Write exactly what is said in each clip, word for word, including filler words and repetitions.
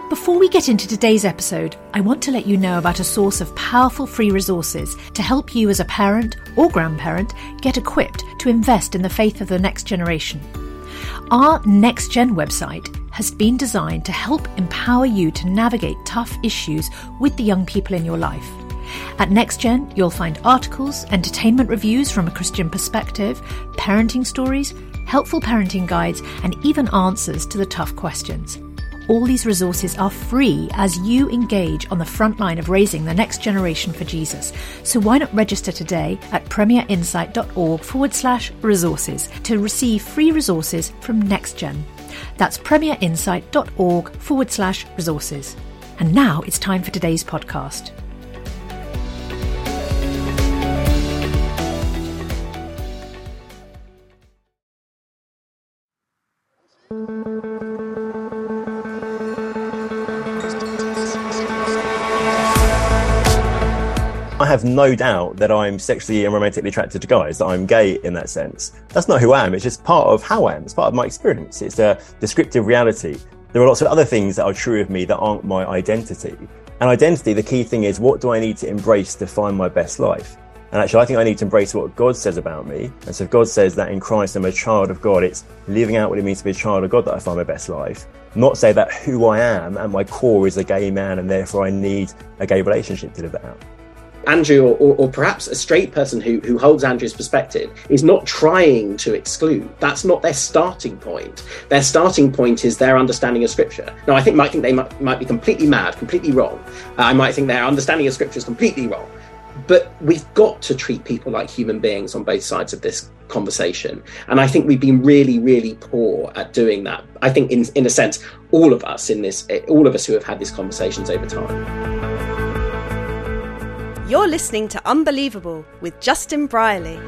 Before we get into today's episode, I want to let you know about a source of powerful free resources to help you as a parent or grandparent get equipped to invest in the faith of the next generation. Our Next Gen website has been designed to help empower you to navigate tough issues with the young people in your life. At NextGen, you'll find articles, entertainment reviews from a Christian perspective, parenting stories, helpful parenting guides, and even answers to the tough questions. All these resources are free as you engage on the front line of raising the next generation for Jesus. So why not register today at premierinsight.org forward slash resources to receive free resources from NextGen. That's premierinsight.org forward slash resources. And now it's time for today's podcast. I have no doubt that I'm sexually and romantically attracted to guys, that I'm gay in that sense. That's not who I am. It's just part of how I am. It's part of my experience. It's a descriptive reality. There are lots of other things that are true of me that aren't my identity. And identity, the key thing is, what do I need to embrace to find my best life? And actually, I think I need to embrace what God says about me. And so if God says that in Christ I'm a child of God, it's living out what it means to be a child of God that I find my best life. Not say that who I am and my core is a gay man and therefore I need a gay relationship to live that out. Andrew, or, or, or perhaps a straight person who, who holds Andrew's perspective, is not trying to exclude. That's not their starting point. Their starting point is their understanding of Scripture. Now, I think might think they might, might be completely mad, completely wrong. Uh, I might think their understanding of Scripture is completely wrong. But we've got to treat people like human beings on both sides of this conversation. And I think we've been really, really poor at doing that. I think, in, in a sense, all of us in this, all of us who have had these conversations over time. You're listening to Unbelievable with Justin Brierley.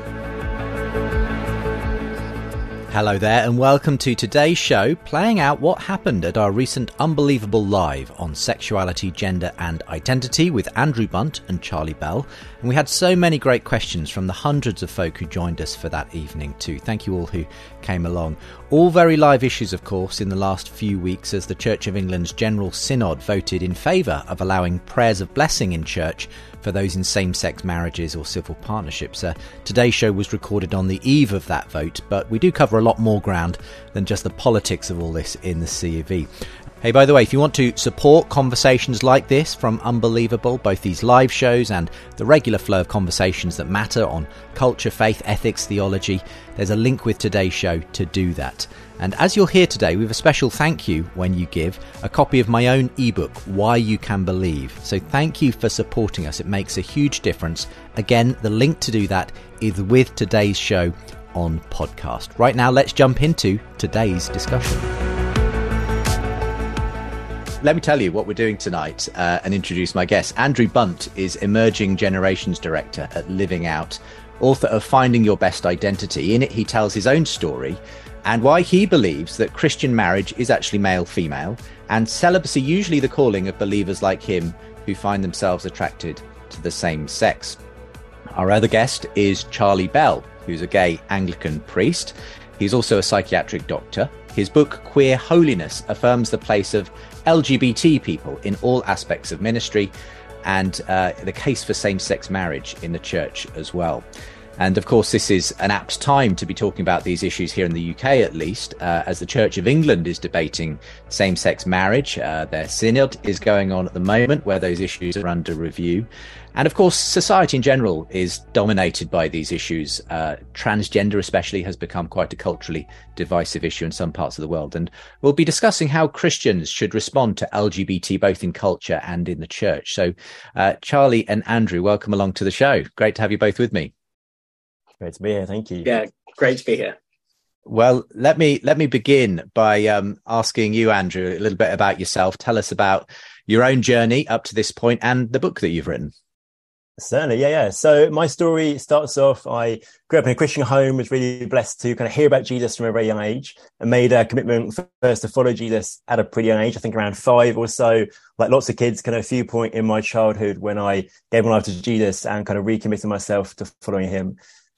Hello there and welcome to today's show, playing out what happened at our recent Unbelievable Live on sexuality, gender and identity with Andrew Bunt and Charlie Bell. And we had so many great questions from the hundreds of folk who joined us for that evening too. Thank you all who came along. All very live issues, of course, in the last few weeks as the Church of England's General Synod voted in favour of allowing prayers of blessing in church for those in same-sex marriages or civil partnerships. Uh, today's show was recorded on the eve of that vote, but we do cover a lot more ground than just the politics of all this in the C of E. Hey, by the way, if you want to support conversations like this from Unbelievable, both these live shows and the regular flow of conversations that matter on culture, faith, ethics, theology, there's a link with today's show to do that. And as you'll hear today, we have a special thank you when you give a copy of my own ebook, Why You Can Believe. So thank you for supporting us. It makes a huge difference. Again, the link to do that is with today's show on podcast. Right now, let's jump into today's discussion. Let me tell you what we're doing tonight uh, and introduce my guest. Andrew Bunt is Emerging Generations Director at Living Out, author of Finding Your Best Identity. In it, he tells his own story and why he believes that Christian marriage is actually male-female and celibacy usually the calling of believers like him who find themselves attracted to the same sex. Our other guest is Charlie Bell, who's a gay Anglican priest. He's also a psychiatric doctor. His book, Queer Holiness, affirms the place of L G B T people in all aspects of ministry and uh, the case for same-sex marriage in the church as well. And of course, this is an apt time to be talking about these issues here in the U K, at least, uh, as the Church of England is debating same-sex marriage. Uh, their synod is going on at the moment where those issues are under review. And of course, society in general is dominated by these issues. Uh, transgender especially has become quite a culturally divisive issue in some parts of the world. And we'll be discussing how Christians should respond to L G B T, both in culture and in the church. So uh, Charlie and Andrew, welcome along to the show. Great to have you both with me. Great to be here. Thank you. Yeah, great to be here. Well, let me let me begin by um, asking you, Andrew, a little bit about yourself. Tell us about your own journey up to this point and the book that you've written. Certainly, yeah, yeah. So my story starts off, I grew up in a Christian home, was really blessed to kind of hear about Jesus from a very young age and made a commitment first to follow Jesus at a pretty young age, I think around five or so. Like lots of kids, kind of a few point in my childhood when I gave my life to Jesus and kind of recommitted myself to following him.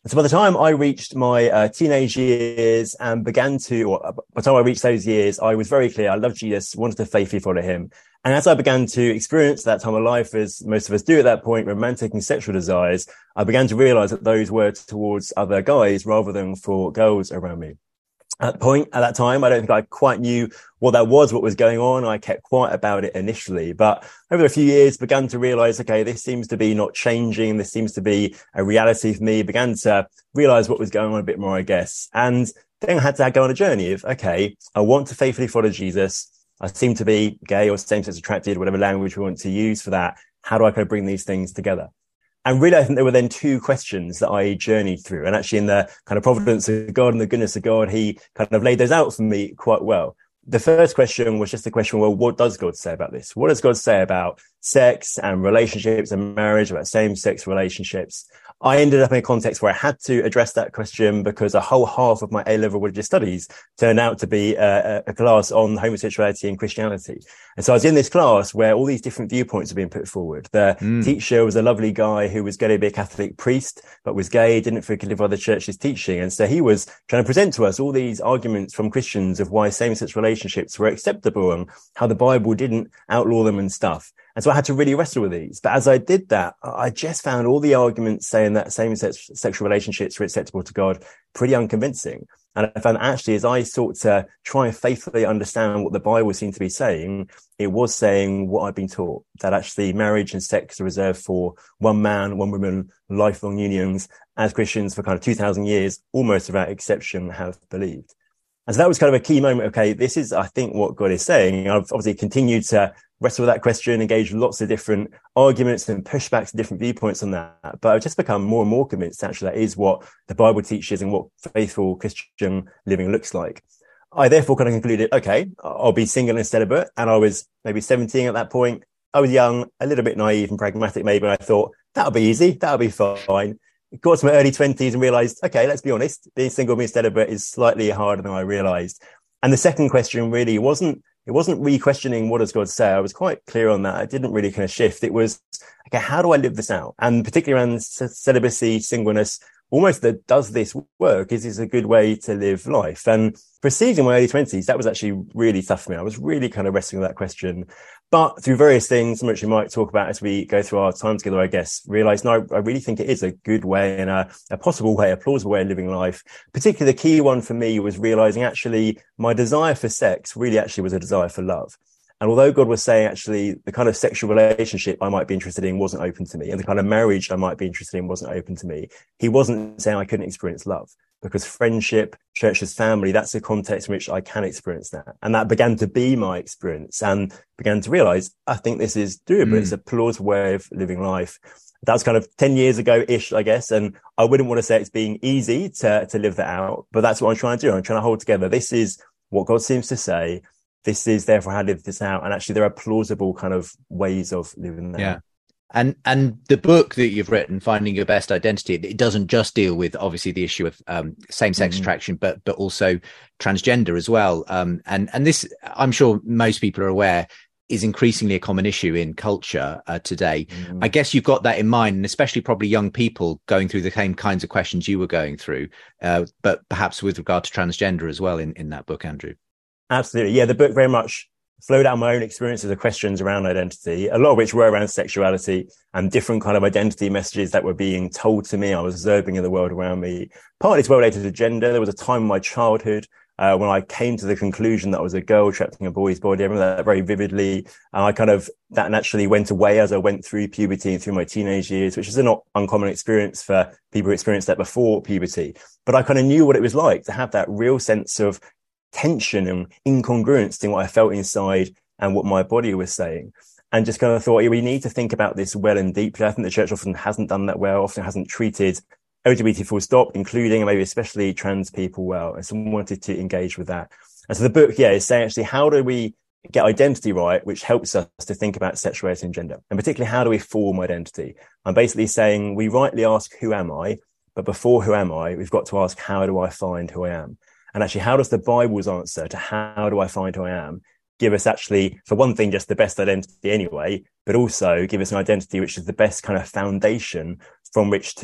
So by the time I reached my uh, teenage years and began to, or by the time I reached those years, I was very clear. I loved Jesus, wanted to faithfully follow him. And as I began to experience that time of life, as most of us do at that point, romantic and sexual desires, I began to realize that those were towards other guys rather than for girls around me. At the point, at that time, I don't think I quite knew what that was, what was going on. I kept quiet about it initially, but over a few years began to realize, okay, this seems to be not changing. This seems to be a reality for me. Began to realize what was going on a bit more, I guess. And then I had to go on a journey of, okay, I want to faithfully follow Jesus. I seem to be gay or same-sex attracted, whatever language we want to use for that. How do I kind of bring these things together? And really, I think there were then two questions that I journeyed through. And actually in the kind of providence of God and the goodness of God, he kind of laid those out for me quite well. The first question was just the question, well, what does God say about this? What does God say about sex and relationships and marriage, about same-sex relationships? I ended up in a context where I had to address that question because a whole half of my A-level religious studies turned out to be a, a class on homosexuality and Christianity. And so I was in this class where all these different viewpoints were being put forward. The mm. teacher was a lovely guy who was going to be a Catholic priest, but was gay, didn't feel he could live by the church's teaching. And so he was trying to present to us all these arguments from Christians of why same-sex relationships were acceptable and how the Bible didn't outlaw them and stuff. And so I had to really wrestle with these. But as I did that, I just found all the arguments saying that same-sex sexual relationships were acceptable to God pretty unconvincing. And I found actually, as I sought to try and faithfully understand what the Bible seemed to be saying, it was saying what I'd been taught, that actually marriage and sex are reserved for one man, one woman, lifelong unions, as Christians for kind of two thousand years, almost without exception, have believed. And so that was kind of a key moment. Okay, this is, I think, what God is saying. I've obviously continued to wrestle with that question, engage lots of different arguments and pushbacks and different viewpoints on that. But I've just become more and more convinced, actually, that is what the Bible teaches and what faithful Christian living looks like. I therefore kind of concluded, okay, I'll be single and celibate. And I was maybe seventeen at that point. I was young, a little bit naive and pragmatic maybe. And I thought, that'll be easy. That'll be fine. Got to my early twenties and realized, okay, let's be honest, being single, being celibate is slightly harder than I realized. And the second question really wasn't, it wasn't re-questioning what does God say. I was quite clear on that. I didn't really kind of shift. It was, okay, how do I live this out? And particularly around celibacy, singleness, almost the does this work? Is this a good way to live life? And proceeding in my early twenties, that was actually really tough for me. I was really kind of wrestling with that question. But through various things, which we might talk about as we go through our time together, I guess, realised, no, I really think it is a good way and a, a possible way, a plausible way of living life. Particularly the key one for me was realising actually my desire for sex really actually was a desire for love. And although God was saying actually the kind of sexual relationship I might be interested in wasn't open to me, and the kind of marriage I might be interested in wasn't open to me, he wasn't saying I couldn't experience love. Because friendship, church as family, that's the context in which I can experience that. And that began to be my experience and began to realize, I think this is doable. Mm. It's a plausible way of living life. That was kind of ten years ago-ish, I guess. And I wouldn't want to say it's being easy to, to live that out, but that's what I'm trying to do. I'm trying to hold together. This is what God seems to say. This is therefore how I live this out. And actually there are plausible kind of ways of living that. Yeah. And and the book that you've written, Finding Your Best Identity, it doesn't just deal with obviously the issue of um, same-sex mm-hmm. attraction, but but also transgender as well. Um, and and this, I'm sure most people are aware, is increasingly a common issue in culture uh, today. Mm-hmm. I guess you've got that in mind, and especially probably young people going through the same kinds of questions you were going through, uh, but perhaps with regard to transgender as well in, in that book, Andrew. Absolutely. Yeah, the book very much flowed out my own experiences of questions around identity, a lot of which were around sexuality and different kind of identity messages that were being told to me. I was observing in the world around me. Partly it's well related to gender. There was a time in my childhood uh, when I came to the conclusion that I was a girl trapped in a boy's body. I remember that very vividly. And I kind of, that naturally went away as I went through puberty and through my teenage years, which is a not uncommon experience for people who experienced that before puberty. But I kind of knew what it was like to have that real sense of tension and incongruence in what I felt inside and what my body was saying. And just kind of thought, yeah, we need to think about this well and deeply. I think the church often hasn't done that well, often hasn't treated L G B T full stop, including and maybe especially trans people well. And someone wanted to engage with that. And so the book, yeah, is saying actually, how do we get identity right, which helps us to think about sexuality and gender? And particularly, how do we form identity? I'm basically saying we rightly ask, who am I? But before who am I, we've got to ask, how do I find who I am? And actually, how does the Bible's answer to how do I find who I am give us actually, for one thing, just the best identity anyway, but also give us an identity which is the best kind of foundation from which to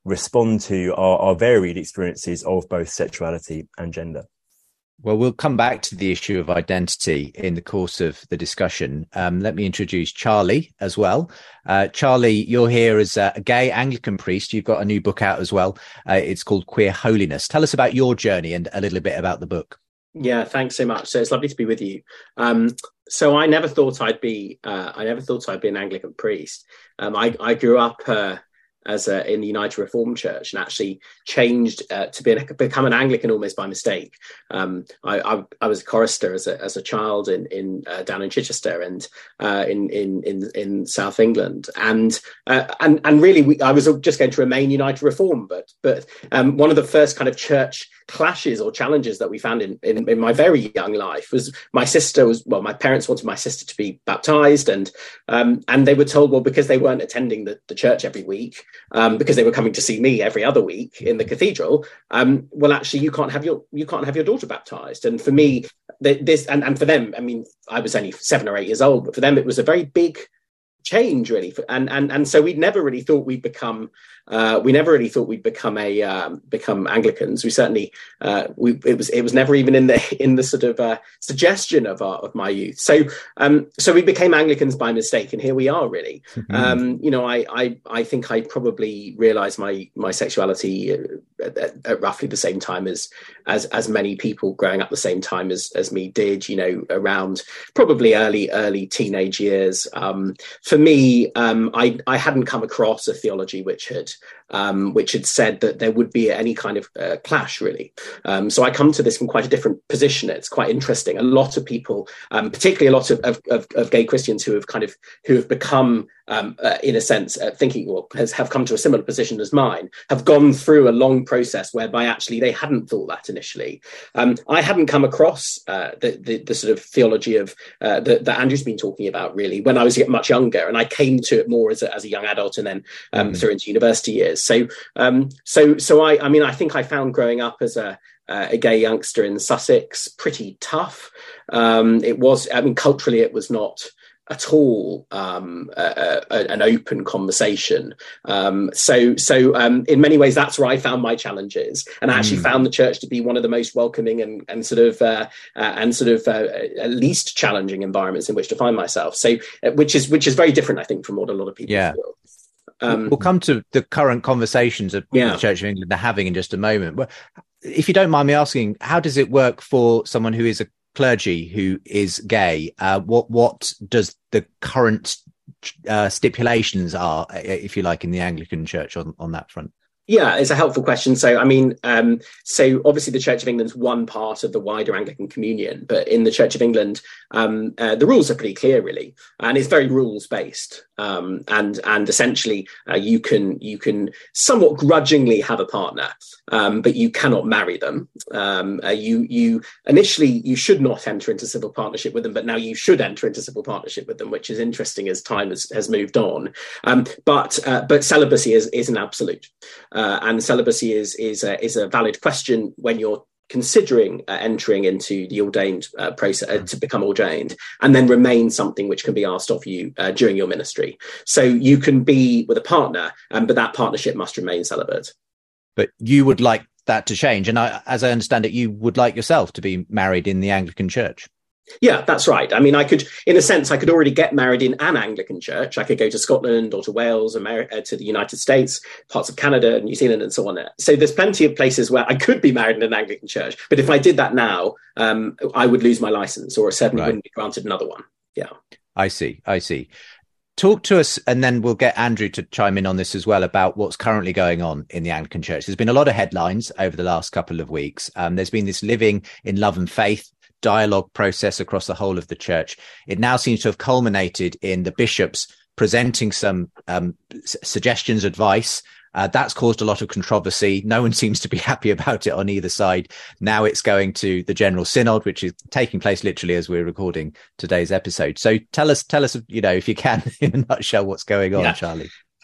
respond to our, our varied experiences of both sexuality and gender. Well, we'll come back to the issue of identity in the course of the discussion. Um, let me introduce Charlie as well. Uh, Charlie, you're here as a gay Anglican priest. You've got a new book out as well. Uh, it's called Queer Holiness. Tell us about your journey and a little bit about the book. Yeah, thanks so much. So it's lovely to be with you. Um, so I never thought I'd be, uh, I never thought I'd be an Anglican priest. Um, I, I grew up uh, as a, in the United Reformed Church, and actually changed uh, to be an, become an Anglican almost by mistake. Um, I, I, I was a chorister as a as a child in in uh, down in Chichester and uh, in in in in South England, and uh, and and really we, I was just going to remain United Reformed, but but um, one of the first kind of church clashes or challenges that we found in, in in my very young life was my sister was well my parents wanted my sister to be baptized, and um, and they were told, well, because they weren't attending the, the church every week, um, because they were coming to see me every other week in the cathedral, um, well, actually you can't have your you can't have your daughter baptized. And for me, this and, and for them, I mean, I was only seven or eight years old, but for them it was a very big change, really. And and and so we never really thought we'd become uh we never really thought we'd become a um become Anglicans. We certainly uh we it was it was never even in the in the sort of uh suggestion of our of my youth. So um so we became Anglicans by mistake, and here we are, really. Mm-hmm. um you know I I I think I probably realized my my sexuality at, at, at roughly the same time as as as many people growing up the same time as as me did, you know, around probably early early teenage years. um For me, um, I, I hadn't come across a theology which had um, which had said that there would be any kind of uh, clash, really. Um, so I come to this from quite a different position. It's quite interesting. A lot of people, um, particularly a lot of, of, of, of gay Christians who have kind of who have become, um, uh, in a sense, uh, thinking or has, have come to a similar position as mine, have gone through a long process whereby actually they hadn't thought that initially. Um, I hadn't come across uh, the, the the sort of theology of uh, that, that Andrew's been talking about, really, when I was much younger, and I came to it more as a, as a young adult, and then um, mm-hmm. through into university years. So, um, so, so I, I mean, I think I found growing up as a uh, a gay youngster in Sussex pretty tough. Um, it was, I mean, culturally, it was not at all um, a, a, an open conversation. Um, so, so um, in many ways, that's where I found my challenges, and I actually mm. found the church to be one of the most welcoming and, and sort of uh, uh, and sort of uh, least challenging environments in which to find myself. So, uh, which is which is very different, I think, from what a lot of people yeah. feel. Um, we'll come to the current conversations that yeah. the Church of England are having in just a moment. But if you don't mind me asking, how does it work for someone who is a clergy who is gay? Uh, what what does the current uh, stipulations are, if you like, in the Anglican Church on, on that front? Yeah, it's a helpful question. So, I mean, um, so obviously the Church of England's one part of the wider Anglican Communion, but in the Church of England, um, uh, the rules are pretty clear, really, and it's very rules based. Um, and and essentially, uh, you can you can somewhat grudgingly have a partner, um, but you cannot marry them. Um, uh, you you initially you should not enter into civil partnership with them, but now you should enter into civil partnership with them, which is interesting as time has, has moved on. Um, but uh, but celibacy is is an absolute. Uh, and celibacy is is a, is a valid question when you're considering uh, entering into the ordained uh, process uh, to become ordained, and then remain something which can be asked of you uh, during your ministry. So you can be with a partner, um, but that partnership must remain celibate. But you would like that to change, and I, as I understand it, you would like yourself to be married in the Anglican Church. Yeah, that's right. I mean, I could, in a sense, I could already get married in an Anglican church. I could go to Scotland or to Wales, America, to the United States, parts of Canada, New Zealand, and so on. So there's plenty of places where I could be married in an Anglican church. But if I did that now, um, I would lose my license, or certainly right. wouldn't be granted another one. Yeah. I see. I see. Talk to us, and then we'll get Andrew to chime in on this as well, about what's currently going on in the Anglican Church. There's been a lot of headlines over the last couple of weeks. Um, there's been this living in love and faith dialogue process across the whole of the church. It now seems to have culminated in the bishops presenting some um, s- suggestions, advice. Uh, that's caused a lot of controversy. No one seems to be happy about it on either side. Now it's going to the General Synod, which is taking place literally as we're recording today's episode. So tell us, tell us, you know, if you can, in a nutshell, what's going on, yeah. Charlie.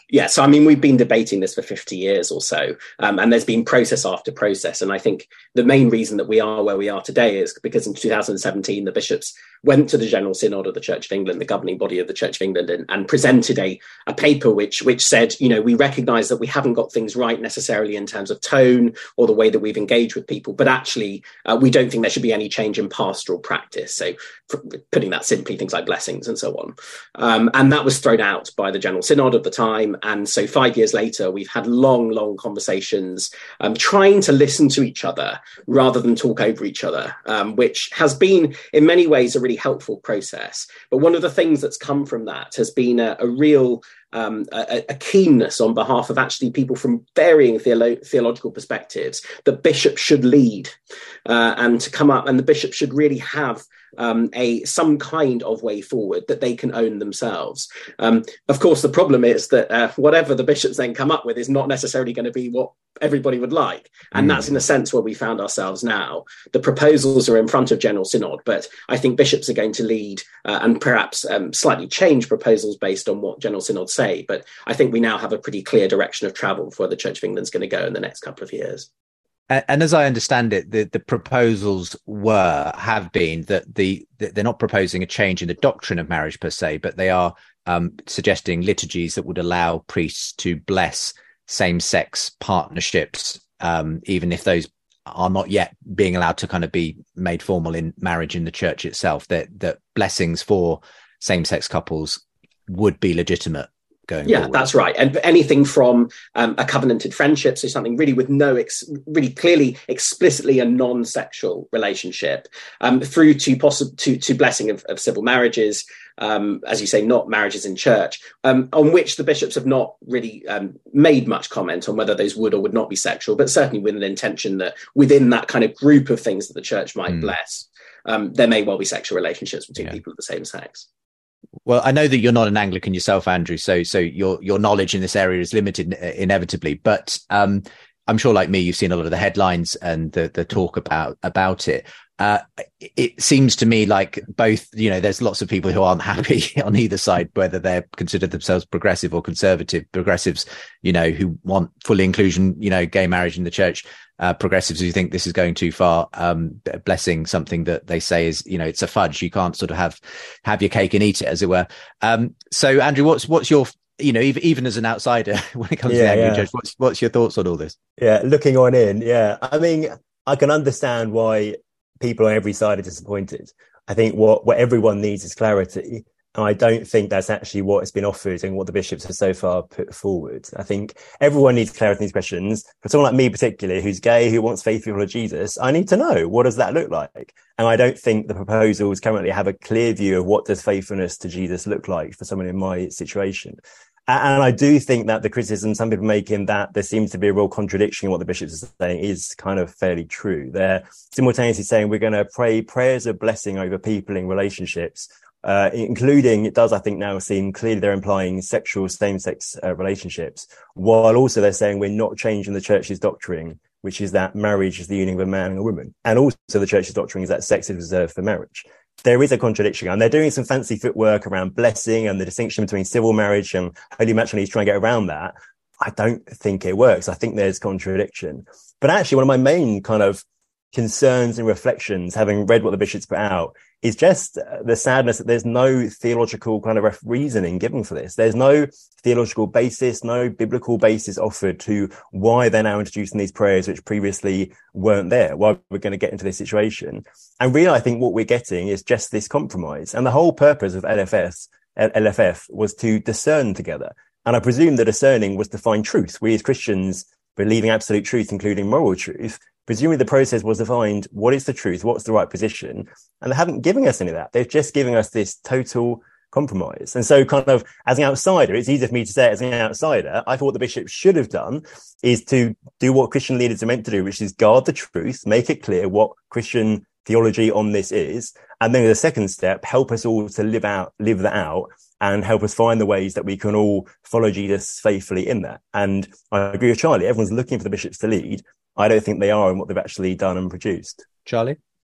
Yeah, so I mean, we've been debating this for fifty years or so, um, and there's been process after process. And I think the main reason that we are where we are today is because in two thousand seventeen, the bishops went to the General Synod of the Church of England, the governing body of the Church of England, and, and presented a, a paper which which said, you know, we recognise that we haven't got things right necessarily in terms of tone or the way that we've engaged with people, but actually uh, we don't think there should be any change in pastoral practice. So putting that simply, things like blessings and so on. Um, and that was thrown out by the General Synod of the time. And so five years later, we've had long, long conversations um, trying to listen to each other rather than talk over each other, um, which has been in many ways a really helpful process. But one of the things that's come from that has been a, a real Um, a, a keenness on behalf of actually people from varying theolo- theological perspectives that bishops should lead uh, and to come up, and the bishops should really have um, a some kind of way forward that they can own themselves. Um, of course, the problem is that uh, whatever the bishops then come up with is not necessarily going to be what everybody would like. And mm. that's in a sense where we found ourselves now. The proposals are in front of General Synod, but I think bishops are going to lead uh, and perhaps um, slightly change proposals based on what General Synod say. But I think we now have a pretty clear direction of travel for where the Church of England's going to go in the next couple of years. And as I understand it, the, the proposals were, have been that the, that they're not proposing a change in the doctrine of marriage per se, but they are um, suggesting liturgies that would allow priests to bless same-sex partnerships, um, even if those are not yet being allowed to kind of be made formal in marriage in the church itself, that, that blessings for same-sex couples would be legitimate. Yeah, forward. That's right. And anything from um, a covenanted friendship, so something really with no, ex- really clearly, explicitly a non-sexual relationship, um, through to possible to, to blessing of, of civil marriages, um, as you say, not marriages in church, um, on which the bishops have not really um, made much comment on whether those would or would not be sexual, but certainly with an intention that within that kind of group of things that the church might mm. bless, um, there may well be sexual relationships between yeah. people of the same sex. Well, I know that you're not an Anglican yourself, Andrew, so so your your knowledge in this area is limited inevitably. But um, I'm sure, like me, you've seen a lot of the headlines and the the talk about about it. Uh, it seems to me like both, you know, there's lots of people who aren't happy on either side, whether they're considered themselves progressive or conservative. Progressives, you know, who want full inclusion, you know, gay marriage in the church. Uh, progressives who think this is going too far, um, blessing something that they say is, you know, it's a fudge. You can't sort of have have your cake and eat it, as it were. Um, so, Andrew, what's what's your, you know, even, even as an outsider, when it comes yeah, to the Anglican yeah. Church, what's what's your thoughts on all this? Yeah, looking on in, yeah. I mean, I can understand why people on every side are disappointed. I think what, what everyone needs is clarity. And I don't think that's actually what has been offered and what the bishops have so far put forward. I think everyone needs clarity in these questions. For someone like me particularly, who's gay, who wants faith to follow Jesus, I need to know, what does that look like? And I don't think the proposals currently have a clear view of what does faithfulness to Jesus look like for someone in my situation. And I do think that the criticism some people make in that there seems to be a real contradiction in what the bishops are saying is kind of fairly true. They're simultaneously saying we're going to pray prayers of blessing over people in relationships, uh, including, it does, I think, now seem clearly they're implying sexual same-sex uh, relationships, while also they're saying we're not changing the church's doctrine, which is that marriage is the union of a man and a woman. And also the church's doctrine is that sex is reserved for marriage. There is a contradiction, and they're doing some fancy footwork around blessing and the distinction between civil marriage and holy matrimony to try and get around that. I don't think it works. I think there's contradiction. But actually, one of my main kind of concerns and reflections, having read what the bishops put out, is just the sadness that there's no theological kind of reasoning given for this. There's no theological basis, no biblical basis offered to why they're now introducing these prayers, which previously weren't there, why we're going to get into this situation. And really, I think what we're getting is just this compromise. And the whole purpose of L F S, L F F was to discern together. And I presume the discerning was to find truth. We as Christians believing absolute truth, including moral truth, presumably the process was to find what is the truth, what's the right position. And they haven't given us any of that. They've just given us this total compromise. And so kind of as an outsider, it's easier for me to say as an outsider, I thought what the bishops should have done is to do what Christian leaders are meant to do, which is guard the truth, make it clear what Christian theology on this is. And then the second step, help us all to live out, live that out and help us find the ways that we can all follow Jesus faithfully in that. And I agree with Charlie. Everyone's looking for the bishops to lead. I don't think they are in what they've actually done and produced. Charlie?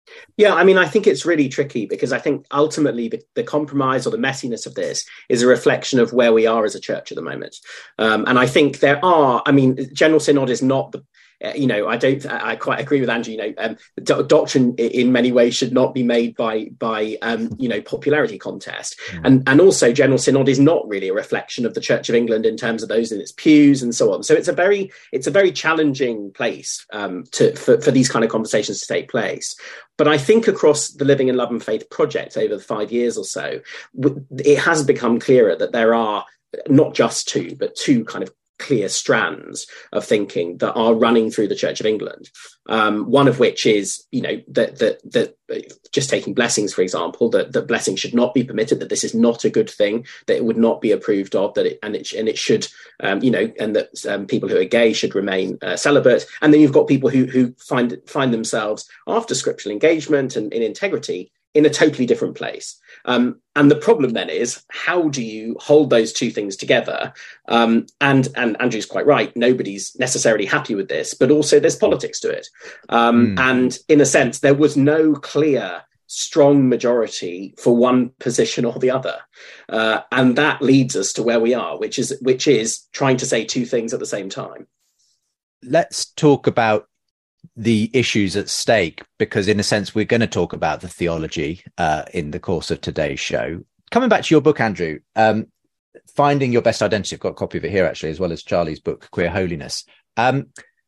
Yeah, I mean, I think it's really tricky because I think ultimately the, the compromise or the messiness of this is a reflection of where we are as a church at the moment. Um, and I think there are, I mean, General Synod is not the, uh, you know, I don't, I quite agree with Andrew, you know, um, do- doctrine in many ways should not be made by, by um, you know, popularity contest. Mm. And, and also General Synod is not really a reflection of the Church of England in terms of those in its pews and so on. So it's a very, it's a very challenging place um, to, for, for these kind of conversations to take place. But I think across the Living in Love and Faith project over the five years or so, it has become clearer that there are not just two, but two kind of clear strands of thinking that are running through the Church of England. Um, one of which is, you know, that that that just taking blessings, for example, that that blessing should not be permitted, that this is not a good thing, that it would not be approved of, that it and it and it should, um, you know, and that um, people who are gay should remain uh, celibate. And then you've got people who who find find themselves after scriptural engagement and in integrity in a totally different place. Um, and the problem then is, how do you hold those two things together? Um, and, and Andrew's quite right, nobody's necessarily happy with this, but also there's politics to it. Um, mm. And in a sense, there was no clear, strong majority for one position or the other. Uh, and that leads us to where we are, which is which is trying to say two things at the same time. Let's talk about the issues at stake, because in a sense we're going to talk about the theology uh, in the course of today's show. Coming back to your book, Andrew, um, Finding Your Best Identity, I've got a copy of it here actually, as well as Charlie's book, Queer Holiness. Um,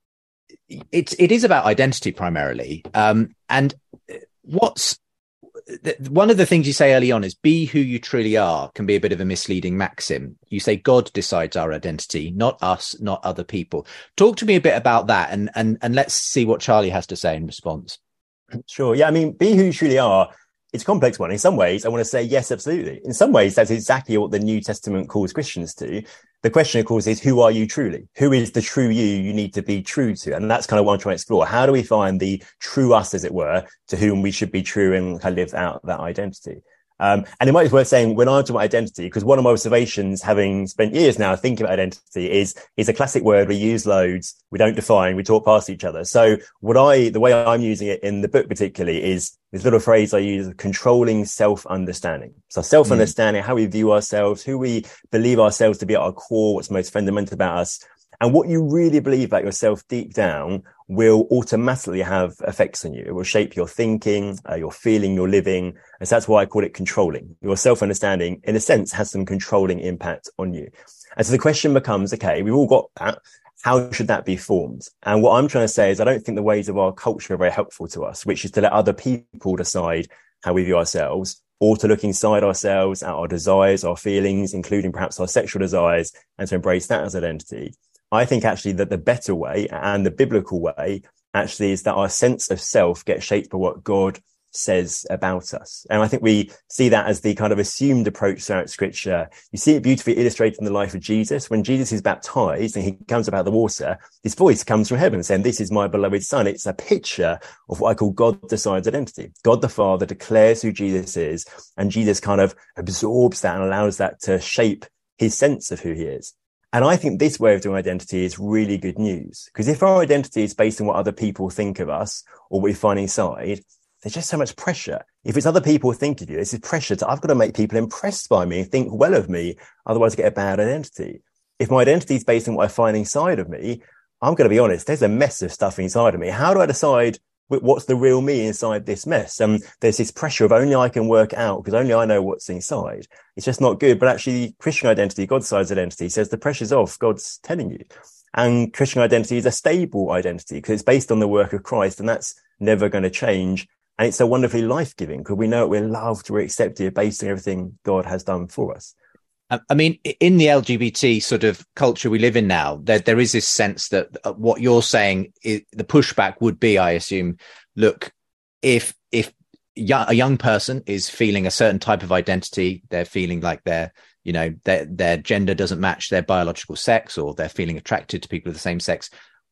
it's it is about identity primarily, um, and what's one of the things you say early on is be who you truly are can be a bit of a misleading maxim. You say God decides our identity, not us, not other people. Talk to me a bit about that, and and and let's see what Charlie has to say in response. Sure. Yeah, I mean, be who you truly are. It's a complex one. In some ways, I want to say yes, absolutely. In some ways, that's exactly what the New Testament calls Christians to. The question, of course, is who are you truly? Who is the true you you need to be true to? And that's kind of what I'm trying to explore. How do we find the true us, as it were, to whom we should be true and kind of live out that identity? Um, and it might be worth saying, when I'm talking about identity, because one of my observations, having spent years now thinking about identity, is is a classic word we use loads, we don't define, we talk past each other. So what I, the way I'm using it in the book particularly is this little phrase I use, controlling self-understanding. So self-understanding, mm. how we view ourselves, who we believe ourselves to be at our core, what's most fundamental about us. And what you really believe about yourself deep down will automatically have effects on you. It will shape your thinking, uh, your feeling, your living. And so that's why I call it controlling. Your self-understanding, in a sense, has some controlling impact on you. And so the question becomes, okay, we've all got that. How should that be formed? And what I'm trying to say is I don't think the ways of our culture are very helpful to us, which is to let other people decide how we view ourselves, or to look inside ourselves at our desires, our feelings, including perhaps our sexual desires, and to embrace that as identity. I think actually that the better way and the biblical way actually is that our sense of self gets shaped by what God says about us. And I think we see that as the kind of assumed approach throughout scripture. You see it beautifully illustrated in the life of Jesus. When Jesus is baptized and he comes up out of the water, his voice comes from heaven saying, "This is my beloved son." It's a picture of what I call God decides identity. God the Father declares who Jesus is, and Jesus kind of absorbs that and allows that to shape his sense of who he is. And I think this way of doing identity is really good news, because if our identity is based on what other people think of us or what we find inside, there's just so much pressure. If it's other people think of you, this is pressure to, I've got to make people impressed by me and think well of me, otherwise I get a bad identity. If my identity is based on what I find inside of me, I'm going to be honest, there's a mess of stuff inside of me. How do I decide what's the real me inside this mess? Um, there's this pressure of only I can work out because only I know what's inside. It's just not good. But actually, Christian identity, God-sized identity, says the pressure's off. God's telling you. And Christian identity is a stable identity because it's based on the work of Christ, and that's never going to change. And it's so wonderfully life-giving because we know we're loved, we're accepted based on everything God has done for us. I mean, in the L G B T sort of culture we live in now, there there is this sense that what you're saying is the pushback would be, I assume, look, if if a young person is feeling a certain type of identity, they're feeling like their, you know, their their gender doesn't match their biological sex, or they're feeling attracted to people of the same sex,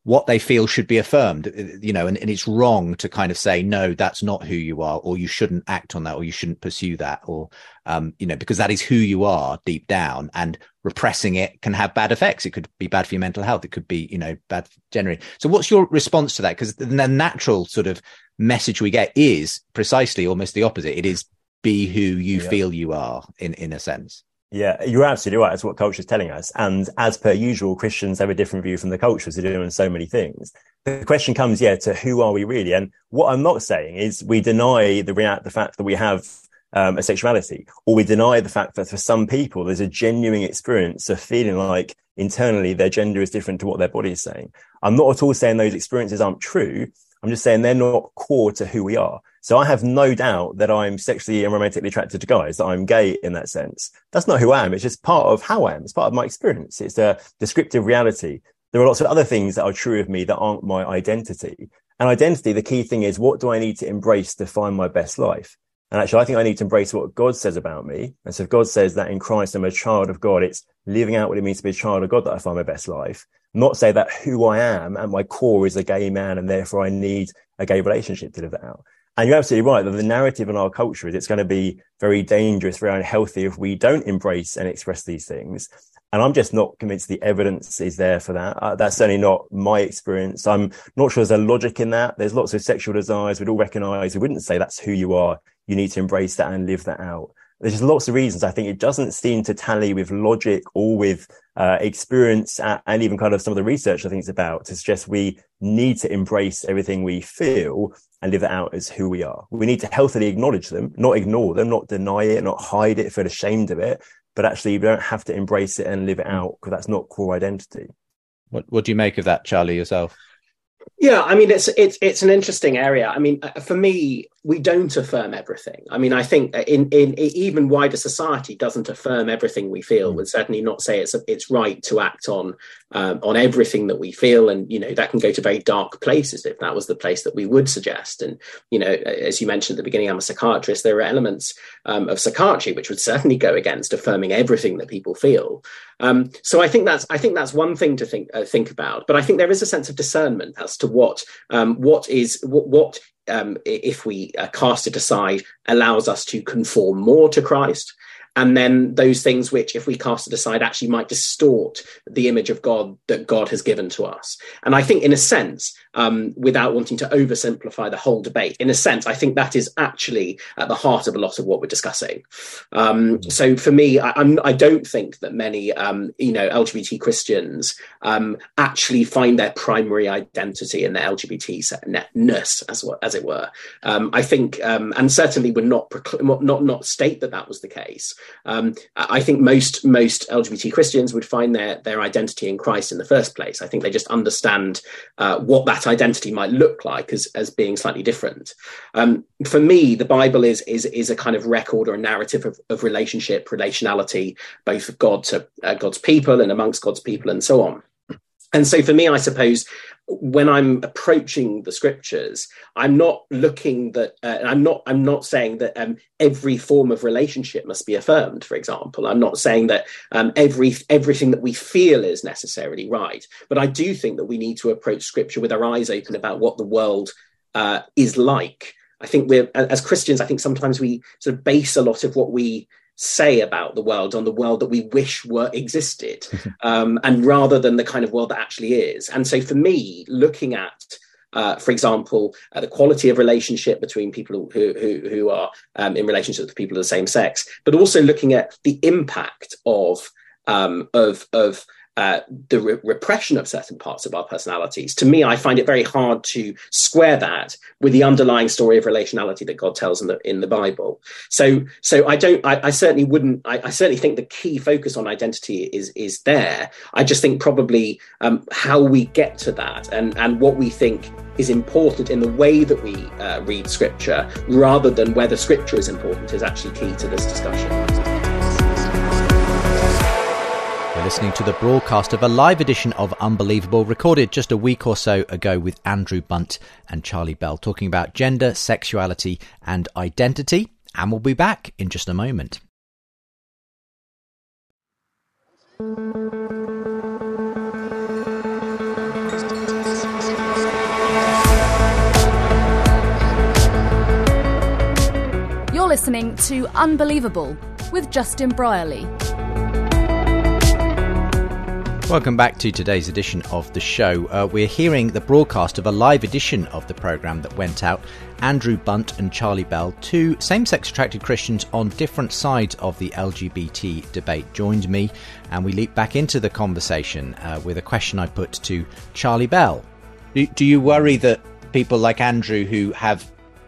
what they feel should be affirmed, you know, and, and it's wrong to kind of say, no, that's not who you are, or you shouldn't act on that, or you shouldn't pursue that, or, um, you know, because that is who you are deep down, and repressing it can have bad effects. It could be bad for your mental health. It could be, you know, bad generally. So what's your response to that? Because the natural sort of message we get is precisely almost the opposite. It is be who you yeah. feel you are in, in a sense. Yeah, you're absolutely right. That's what culture is telling us. And as per usual, Christians have a different view from the cultures. They're doing so many things. The question comes, yeah, to who are we really? And what I'm not saying is we deny the rea- the fact that we have um, a sexuality, or we deny the fact that for some people, there's a genuine experience of feeling like internally their gender is different to what their body is saying. I'm not at all saying those experiences aren't true. I'm just saying they're not core to who we are. So I have no doubt that I'm sexually and romantically attracted to guys, that I'm gay in that sense. That's not who I am. It's just part of how I am. It's part of my experience. It's a descriptive reality. There are lots of other things that are true of me that aren't my identity. And identity, the key thing is, what do I need to embrace to find my best life? And actually, I think I need to embrace what God says about me. And so if God says that in Christ I'm a child of God, it's living out what it means to be a child of God that I find my best life. Not say that who I am at my core is a gay man and therefore I need a gay relationship to live that out. And you're absolutely right that the narrative in our culture is it's going to be very dangerous, very unhealthy if we don't embrace and express these things. And I'm just not convinced the evidence is there for that. Uh, that's certainly not my experience. I'm not sure there's a logic in that. There's lots of sexual desires we'd all recognise. We wouldn't say that's who you are. You need to embrace that and live that out. There's just lots of reasons. I think it doesn't seem to tally with logic or with uh, experience and, and even kind of some of the research I think it's about to suggest we need to embrace everything we feel and live it out as who we are. We need to healthily acknowledge them, not ignore them, not deny it, not hide it, feel ashamed of it, but actually we don't have to embrace it and live it out because that's not core identity. What, what do you make of that, Charlie, yourself? Yeah, I mean, it's it's it's an interesting area. I mean, for me, we don't affirm everything. I mean, I think in in even wider society doesn't affirm everything we feel. Would certainly not say it's it's right to act on um, on everything that we feel, and you know that can go to very dark places if that was the place that we would suggest. And you know, as you mentioned at the beginning, I'm a psychiatrist. There are elements um, of psychiatry which would certainly go against affirming everything that people feel. Um, so I think that's I think that's one thing to think uh, think about. But I think there is a sense of discernment as to what um, what is what, what um, if we uh, cast it aside allows us to conform more to Christ. And then those things which, if we cast it aside, actually might distort the image of God that God has given to us. And I think, in a sense, um, without wanting to oversimplify the whole debate, in a sense, I think that is actually at the heart of a lot of what we're discussing. Um, mm-hmm. So for me, I, I'm, I don't think that many, um, you know, L G B T Christians um, actually find their primary identity in their L G B T-ness, as, as it were. Um, I think, um, and certainly would not, procl- not, not state that that was the case. Um, I think most most L G B T Christians would find their their identity in Christ in the first place. I think they just understand uh, what that identity might look like as as being slightly different. Um, for me, the Bible is is is a kind of record or a narrative of, of relationship, relationality, both of God to uh, God's people and amongst God's people, and so on. And so for me, I suppose, when I'm approaching the scriptures, I'm not looking that, uh, I'm not, I'm not saying that um, every form of relationship must be affirmed, for example. I'm not saying that um, every everything that we feel is necessarily right. But I do think that we need to approach scripture with our eyes open about what the world uh, is like. I think we're, as Christians, I think sometimes we sort of base a lot of what we say about the world on the world that we wish were existed, um, and rather than the kind of world that actually is. And so for me, looking at, uh, for example, uh, the quality of relationship between people who who, who are um, in relationship with people of the same sex, but also looking at the impact of um, of of Uh, the re- repression of certain parts of our personalities. To me, I find it very hard to square that with the underlying story of relationality that God tells in the in the Bible. So, so I don't. I, I certainly wouldn't. I, I certainly think the key focus on identity is is there. I just think probably um, how we get to that and and what we think is important in the way that we uh, read Scripture, rather than whether Scripture is important, is actually key to this discussion. Listening to the broadcast of a live edition of Unbelievable, recorded just a week or so ago with Andrew Bunt and Charlie Bell, talking about gender, sexuality and identity. And we'll be back in just a moment. listening to Unbelievable with Justin Brierley. Welcome back to today's edition of the show. Uh, we're hearing the broadcast of a live edition of the programme that went out. Andrew Bunt and Charlie Bell, two same-sex attracted Christians on different sides of the L G B T debate, joined me, and we leap back into the conversation uh, with a question I put to Charlie Bell. Do, do you worry that people like Andrew, who have,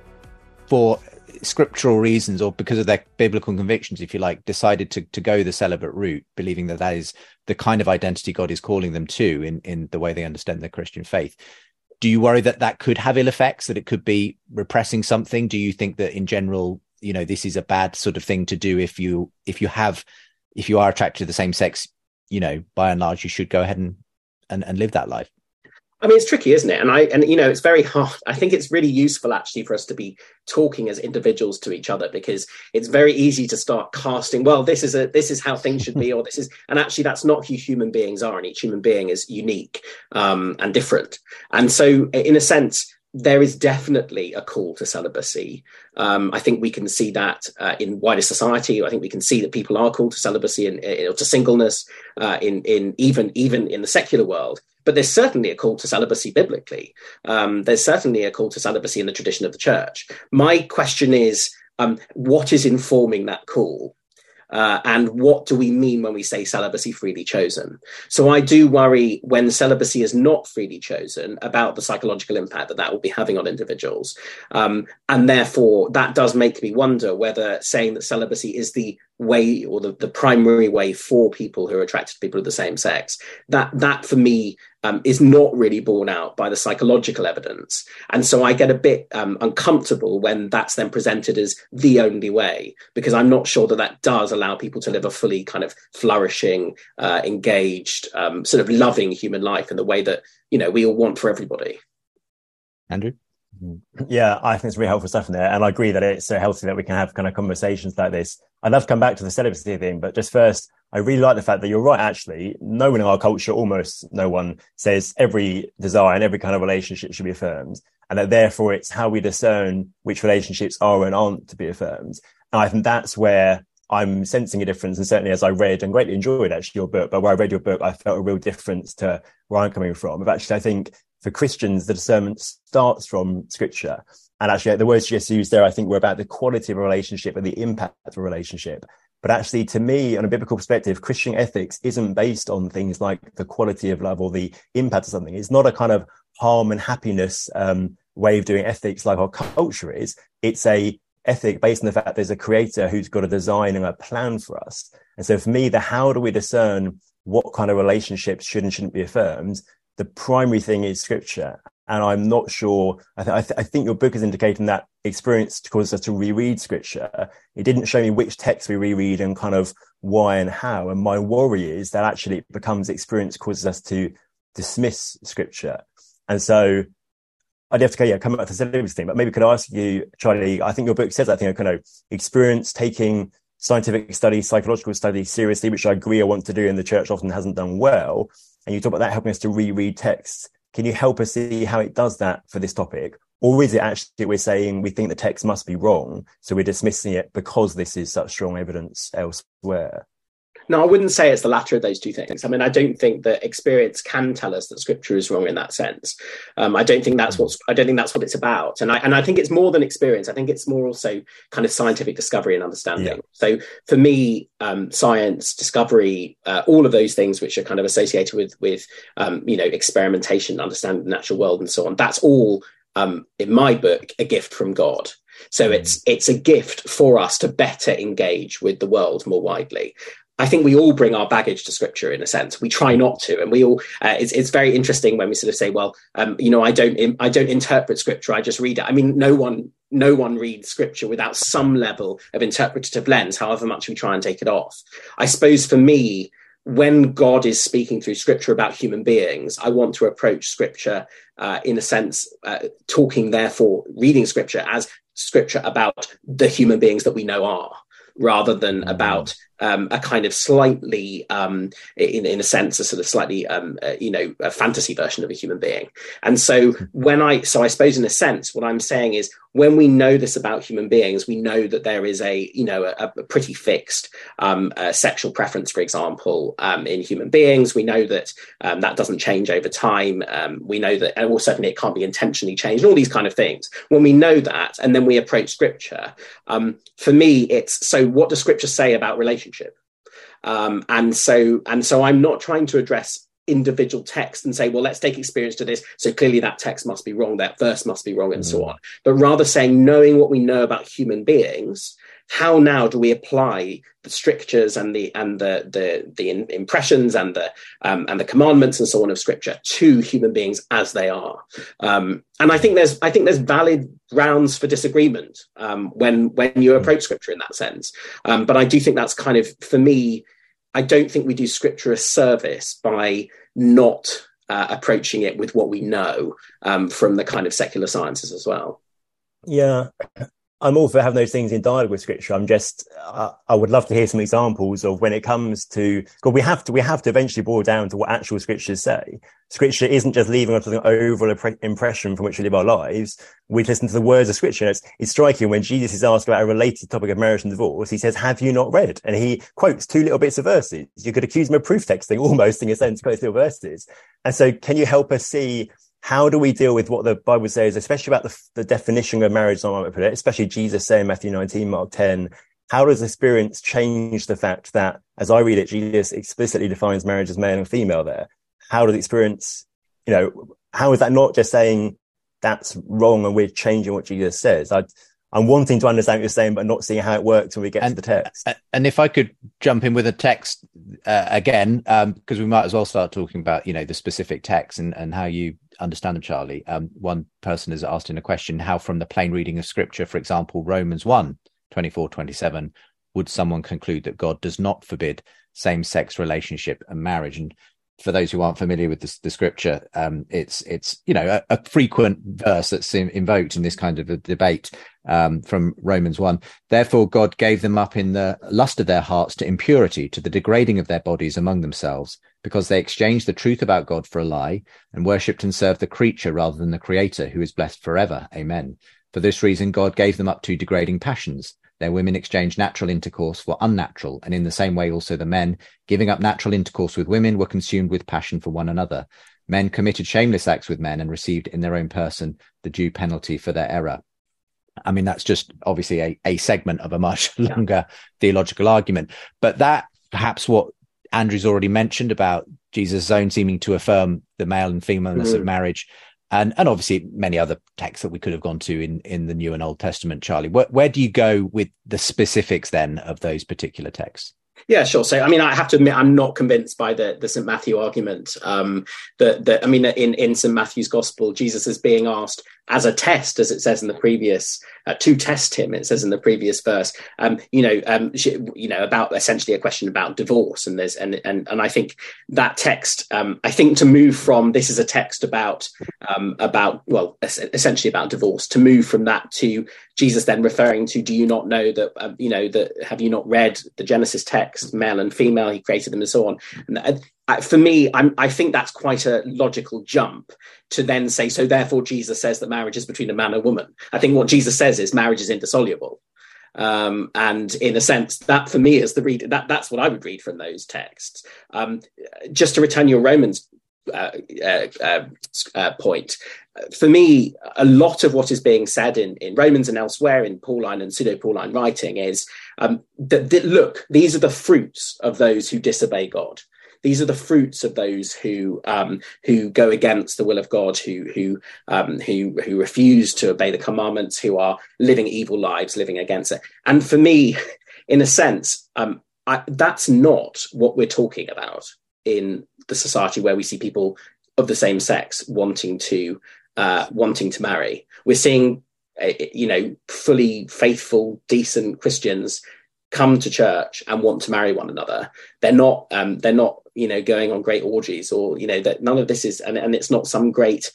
for scriptural reasons or because of their biblical convictions, if you like, decided to, to go the celibate route, believing that that is the kind of identity God is calling them to in, in the way they understand their Christian faith, do you worry that that could have ill effects, that it could be repressing something? Do you think that in general, you know, this is a bad sort of thing to do if you if you have if you are attracted to the same sex, you know, by and large, you should go ahead and and, and live that life? I mean, it's tricky, isn't it? And I, and you know, it's very hard. I think it's really useful actually for us to be talking as individuals to each other, because it's very easy to start casting, well, this is a, this is how things should be, or this is, and actually that's not who human beings are. And each human being is unique um, and different. And so in a sense, there is definitely a call to celibacy. Um, I think we can see that uh, in wider society. I think we can see that people are called to celibacy and, or to singleness uh, in, in even, even in the secular world. But there's certainly a call to celibacy biblically. Um, there's certainly a call to celibacy in the tradition of the church. My question is, um, what is informing that call? Uh, and what do we mean when we say celibacy freely chosen? So I do worry when celibacy is not freely chosen about the psychological impact that that will be having on individuals. Um, and therefore, that does make me wonder whether saying that celibacy is the way or the, the primary way for people who are attracted to people of the same sex, that that for me um, is not really borne out by the psychological evidence. And so I get a bit um, uncomfortable when that's then presented as the only way, because I'm not sure that that does allow people to live a fully kind of flourishing, uh, engaged, um, sort of loving human life in the way that, you know, we all want for everybody. Andrew? Yeah, I think it's really helpful stuff in there. And I agree that it's so healthy that we can have kind of conversations like this. I'd love to come back to the celibacy thing, but just first, I really like the fact that you're right, actually. No one in our culture, almost no one, says every desire and every kind of relationship should be affirmed. And that therefore it's how we discern which relationships are and aren't to be affirmed. And I think that's where I'm sensing a difference. And certainly as I read and greatly enjoyed actually your book, but where I read your book, I felt a real difference to where I'm coming from. But actually, I think for Christians, the discernment starts from scripture. And actually, the words you just used there, I think, were about the quality of a relationship and the impact of a relationship. But actually, to me, on a biblical perspective, Christian ethics isn't based on things like the quality of love or the impact of something. It's not a kind of harm and happiness um, way of doing ethics like our culture is. It's a ethic based on the fact there's a creator who's got a design and a plan for us. And so for me, the how do we discern what kind of relationships should and shouldn't be affirmed? The primary thing is scripture. And I'm not sure, I, th- I, th- I think your book is indicating that experience causes us to reread scripture. It didn't show me which text we reread and kind of why and how. And my worry is that actually it becomes experience causes us to dismiss scripture. And so I'd have to go, yeah, come back to the celibacy thing, but maybe could I ask you, Charlie, I think your book says that thing, kind of experience taking scientific study, psychological study seriously, which I agree I want to do, and the church often hasn't done well. And you talk about that helping us to reread texts. Can you help us see how it does that for this topic? Or is it actually we're saying we think the text must be wrong, so we're dismissing it because this is such strong evidence elsewhere? No, I wouldn't say it's the latter of those two things. I mean, I don't think that experience can tell us that scripture is wrong in that sense. Um, I don't think that's what's, I don't think that's what it's about. And I, and I think it's more than experience. I think it's more also kind of scientific discovery and understanding. Yeah. So for me, um, science, discovery, uh, all of those things which are kind of associated with, with, um, you know, experimentation, understanding the natural world and so on, that's all, um, in my book, a gift from God. So mm. it's, it's a gift for us to better engage with the world more widely. I think we all bring our baggage to scripture in a sense. We try not to. And we all, uh, it's, it's very interesting when we sort of say, well, um, you know, I don't, I don't interpret scripture. I just read it. I mean, no one, no one reads scripture without some level of interpretative lens, however much we try and take it off. I suppose for me, when God is speaking through scripture about human beings, I want to approach scripture uh, in a sense, uh, talking, therefore, reading scripture as scripture about the human beings that we know are, rather than about um, a kind of slightly, um, in, in a sense, a sort of slightly, um, uh, you know, a fantasy version of a human being. And so when I, so I suppose in a sense, what I'm saying is when we know this about human beings, we know that there is a, you know, a, a pretty fixed um, uh, sexual preference, for example, um, in human beings. We know that um, that doesn't change over time. Um, we know that, and well, certainly it can't be intentionally changed, and all these kind of things. When we know that, and then we approach Scripture, um, for me, it's, so what does Scripture say about relationship? Um, and so, and so I'm not trying to address individual text and say, well, let's take experience to this, so clearly that text must be wrong, that verse must be wrong, and mm. so on. But rather saying, knowing what we know about human beings, how now do we apply the strictures and the and the the the in, impressions and the um, and the commandments and so on of Scripture to human beings as they are? Um, and I think there's I think there's valid grounds for disagreement um, when when you approach Scripture in that sense. Um, but I do think that's kind of, for me, I don't think we do Scripture a service by not uh, approaching it with what we know um, from the kind of secular sciences as well. Yeah, I'm all for having those things in dialogue with Scripture. I'm just, uh, I would love to hear some examples of when it comes to, because we have to, we have to eventually boil down to what actual Scriptures say. Scripture isn't just leaving us with an overall impre- impression from which we live our lives. We listen to the words of Scripture. It's, it's striking when Jesus is asked about a related topic of marriage and divorce. He says, have you not read? And he quotes two little bits of verses. You could accuse him of proof texting almost, in a sense, quotes little verses. And so can you help us see, how do we deal with what the Bible says, especially about the, the definition of marriage, especially Jesus saying Matthew nineteen, Mark ten? How does experience change the fact that, as I read it, Jesus explicitly defines marriage as male and female there? How does experience, you know, how is that not just saying that's wrong and we're changing what Jesus says? I, I'm wanting to understand what you're saying, but not seeing how it works when we get and, to the text. And if I could jump in with a text uh, again, um, because we might as well start talking about, you know, the specific text and, and how you understand them, Charlie. Um, one person has asked in a question, how from the plain reading of Scripture, for example, Romans one, twenty-four, twenty-seven, would someone conclude that God does not forbid same-sex relationship and marriage? And for those who aren't familiar with the, the Scripture, um, it's, it's you know, a, a frequent verse that's in, invoked in this kind of a debate um, from Romans one. Therefore, God gave them up in the lust of their hearts to impurity, to the degrading of their bodies among themselves, because they exchanged the truth about God for a lie and worshipped and served the creature rather than the Creator, who is blessed forever. Amen. For this reason, God gave them up to degrading passions. Their women exchanged natural intercourse for unnatural, and in the same way also the men, giving up natural intercourse with women, were consumed with passion for one another. Men committed shameless acts with men and received in their own person the due penalty for their error. I mean, that's just obviously a, a segment of a much longer theological argument. But that, perhaps what Andrew's already mentioned about Jesus' own seeming to affirm the male and femaleness mm-hmm. of marriage, and and obviously many other texts that we could have gone to in, in the New and Old Testament. Charlie, where, where do you go with the specifics then of those particular texts? Yeah, sure. So, I mean, I have to admit, I'm not convinced by the, the Saint Matthew argument. Um, that, that I mean, in, in Saint Matthew's Gospel, Jesus is being asked as a test, as it says in the previous, uh, to test him, it says in the previous verse, um, you know, um, you know, about essentially a question about divorce. And there's, and, and, and I think that text, um, I think to move from, this is a text about, um, about, well, essentially about divorce, to move from that to Jesus then referring to, do you not know that, um, you know, that, have you not read the Genesis text, male and female, he created them and so on. And uh, I, for me, I'm, I think that's quite a logical jump to then say, so therefore Jesus says that marriage is between a man and a woman. I think what Jesus says is marriage is indissoluble. Um, and in a sense, that for me is the read, that that's what I would read from those texts. Um, just to return your Romans uh, uh, uh, uh, point, for me, a lot of what is being said in, in Romans and elsewhere in Pauline and pseudo-Pauline writing is um, that, that, look, these are the fruits of those who disobey God. These are the fruits of those who um, who go against the will of God, who who um, who who refuse to obey the commandments, who are living evil lives, living against it. And for me, in a sense, um, I, that's not what we're talking about in the society where we see people of the same sex wanting to uh, wanting to marry. We're seeing, uh, you know, fully faithful, decent Christians come to church and want to marry one another. They're not. Um, they're not. you know, going on great orgies, or, you know, that none of this is, and, and it's not some great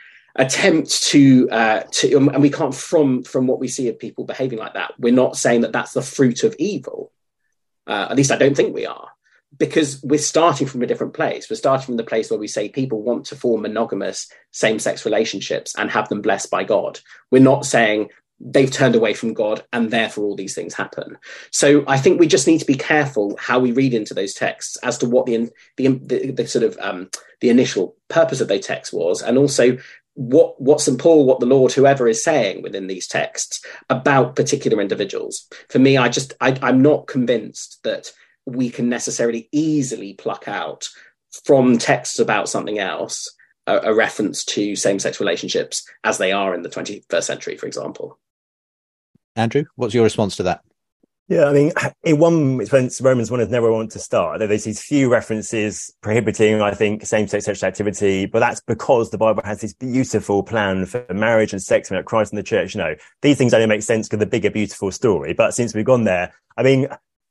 attempt to, uh, to, and we can't, from, from what we see of people behaving like that, we're not saying that that's the fruit of evil. Uh, at least I don't think we are, because we're starting from a different place. We're starting from the place where we say people want to form monogamous same-sex relationships and have them blessed by God. We're not saying they've turned away from God and therefore all these things happen. So I think we just need to be careful how we read into those texts as to what the the, the, the sort of um, the initial purpose of those texts was, and also what what Saint Paul, what the Lord, whoever is saying within these texts about particular individuals. For me, I just I, I'm not convinced that we can necessarily easily pluck out from texts about something else a, a reference to same-sex relationships as they are in the twenty-first century, for example. Andrew, what's your response to that? Yeah, I mean, in one sense, Romans one is never want to start. There's these few references prohibiting, I think, same-sex sexual activity, but that's because the Bible has this beautiful plan for marriage and sex and Christ and the church. You know, these things only make sense because the bigger, beautiful story. But since we've gone there, I mean,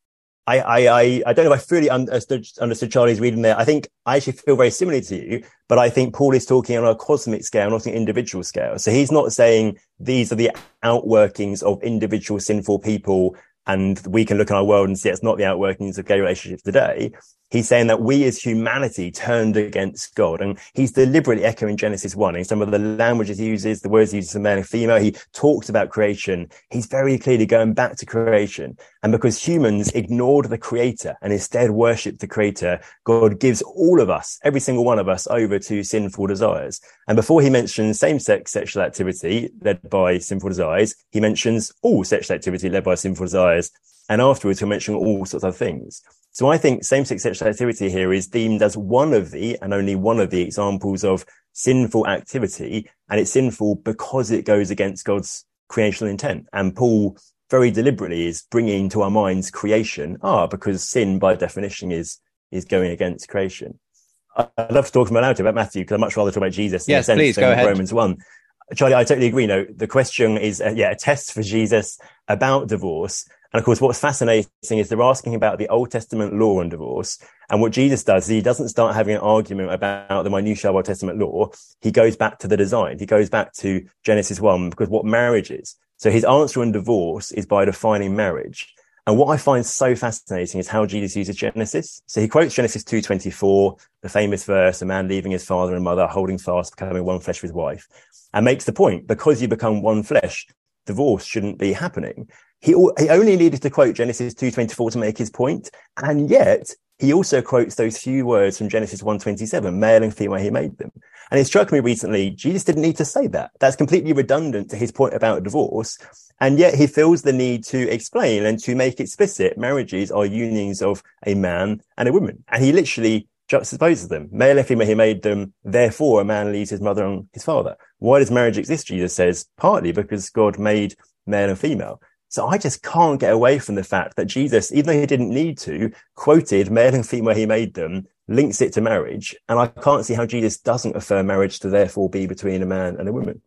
I, I, I, I don't know if I fully understood, understood Charlie's reading there. I think I actually feel very similarly to you, but I think Paul is talking on a cosmic scale, not an individual scale. So he's not saying these are the outworkings of individual sinful people and we can look at our world and see it's not the outworkings of gay relationships today. He's saying that we as humanity turned against God. And he's deliberately echoing Genesis one in some of the languages he uses, the words he uses for male and female. He talks about creation. He's very clearly going back to creation. And because humans ignored the creator and instead worshipped the creator, God gives all of us, every single one of us, over to sinful desires. And before he mentions same-sex sexual activity led by sinful desires, he mentions all sexual activity led by sinful desires. And afterwards, he'll mention all sorts of things. So I think same-sex sexual activity here is deemed as one of the, and only one of the examples of sinful activity. And it's sinful because it goes against God's creational intent. And Paul very deliberately is bringing to our minds creation, ah, because sin by definition is, is going against creation. I'd love to talk from aloud about Matthew, because I'd much rather talk about Jesus in yes, a sense please, than go ahead. Romans one. Charlie, I totally agree. No, the question is, uh, yeah, a test for Jesus about divorce. And of course, what's fascinating is they're asking about the Old Testament law on divorce. And what Jesus does is he doesn't start having an argument about the minutiae of Old Testament law. He goes back to the design. He goes back to Genesis one, because what marriage is. So his answer on divorce is by defining marriage. And what I find so fascinating is how Jesus uses Genesis. So he quotes Genesis two twenty-four, the famous verse, a man leaving his father and mother, holding fast, becoming one flesh with his wife, and makes the point, because you become one flesh, divorce shouldn't be happening. He, he only needed to quote Genesis two twenty-four to make his point. And yet he also quotes those few words from Genesis one twenty-seven, male and female, he made them. And it struck me recently, Jesus didn't need to say that. That's completely redundant to his point about divorce. And yet he feels the need to explain and to make explicit marriages are unions of a man and a woman. And he literally juxtaposes them. Male and female, he made them. Therefore, a man leaves his mother and his father. Why does marriage exist? Jesus says, partly because God made male and female. So I just can't get away from the fact that Jesus, even though he didn't need to, quoted male and female, he made them, links it to marriage. And I can't see how Jesus doesn't affirm marriage to therefore be between a man and a woman.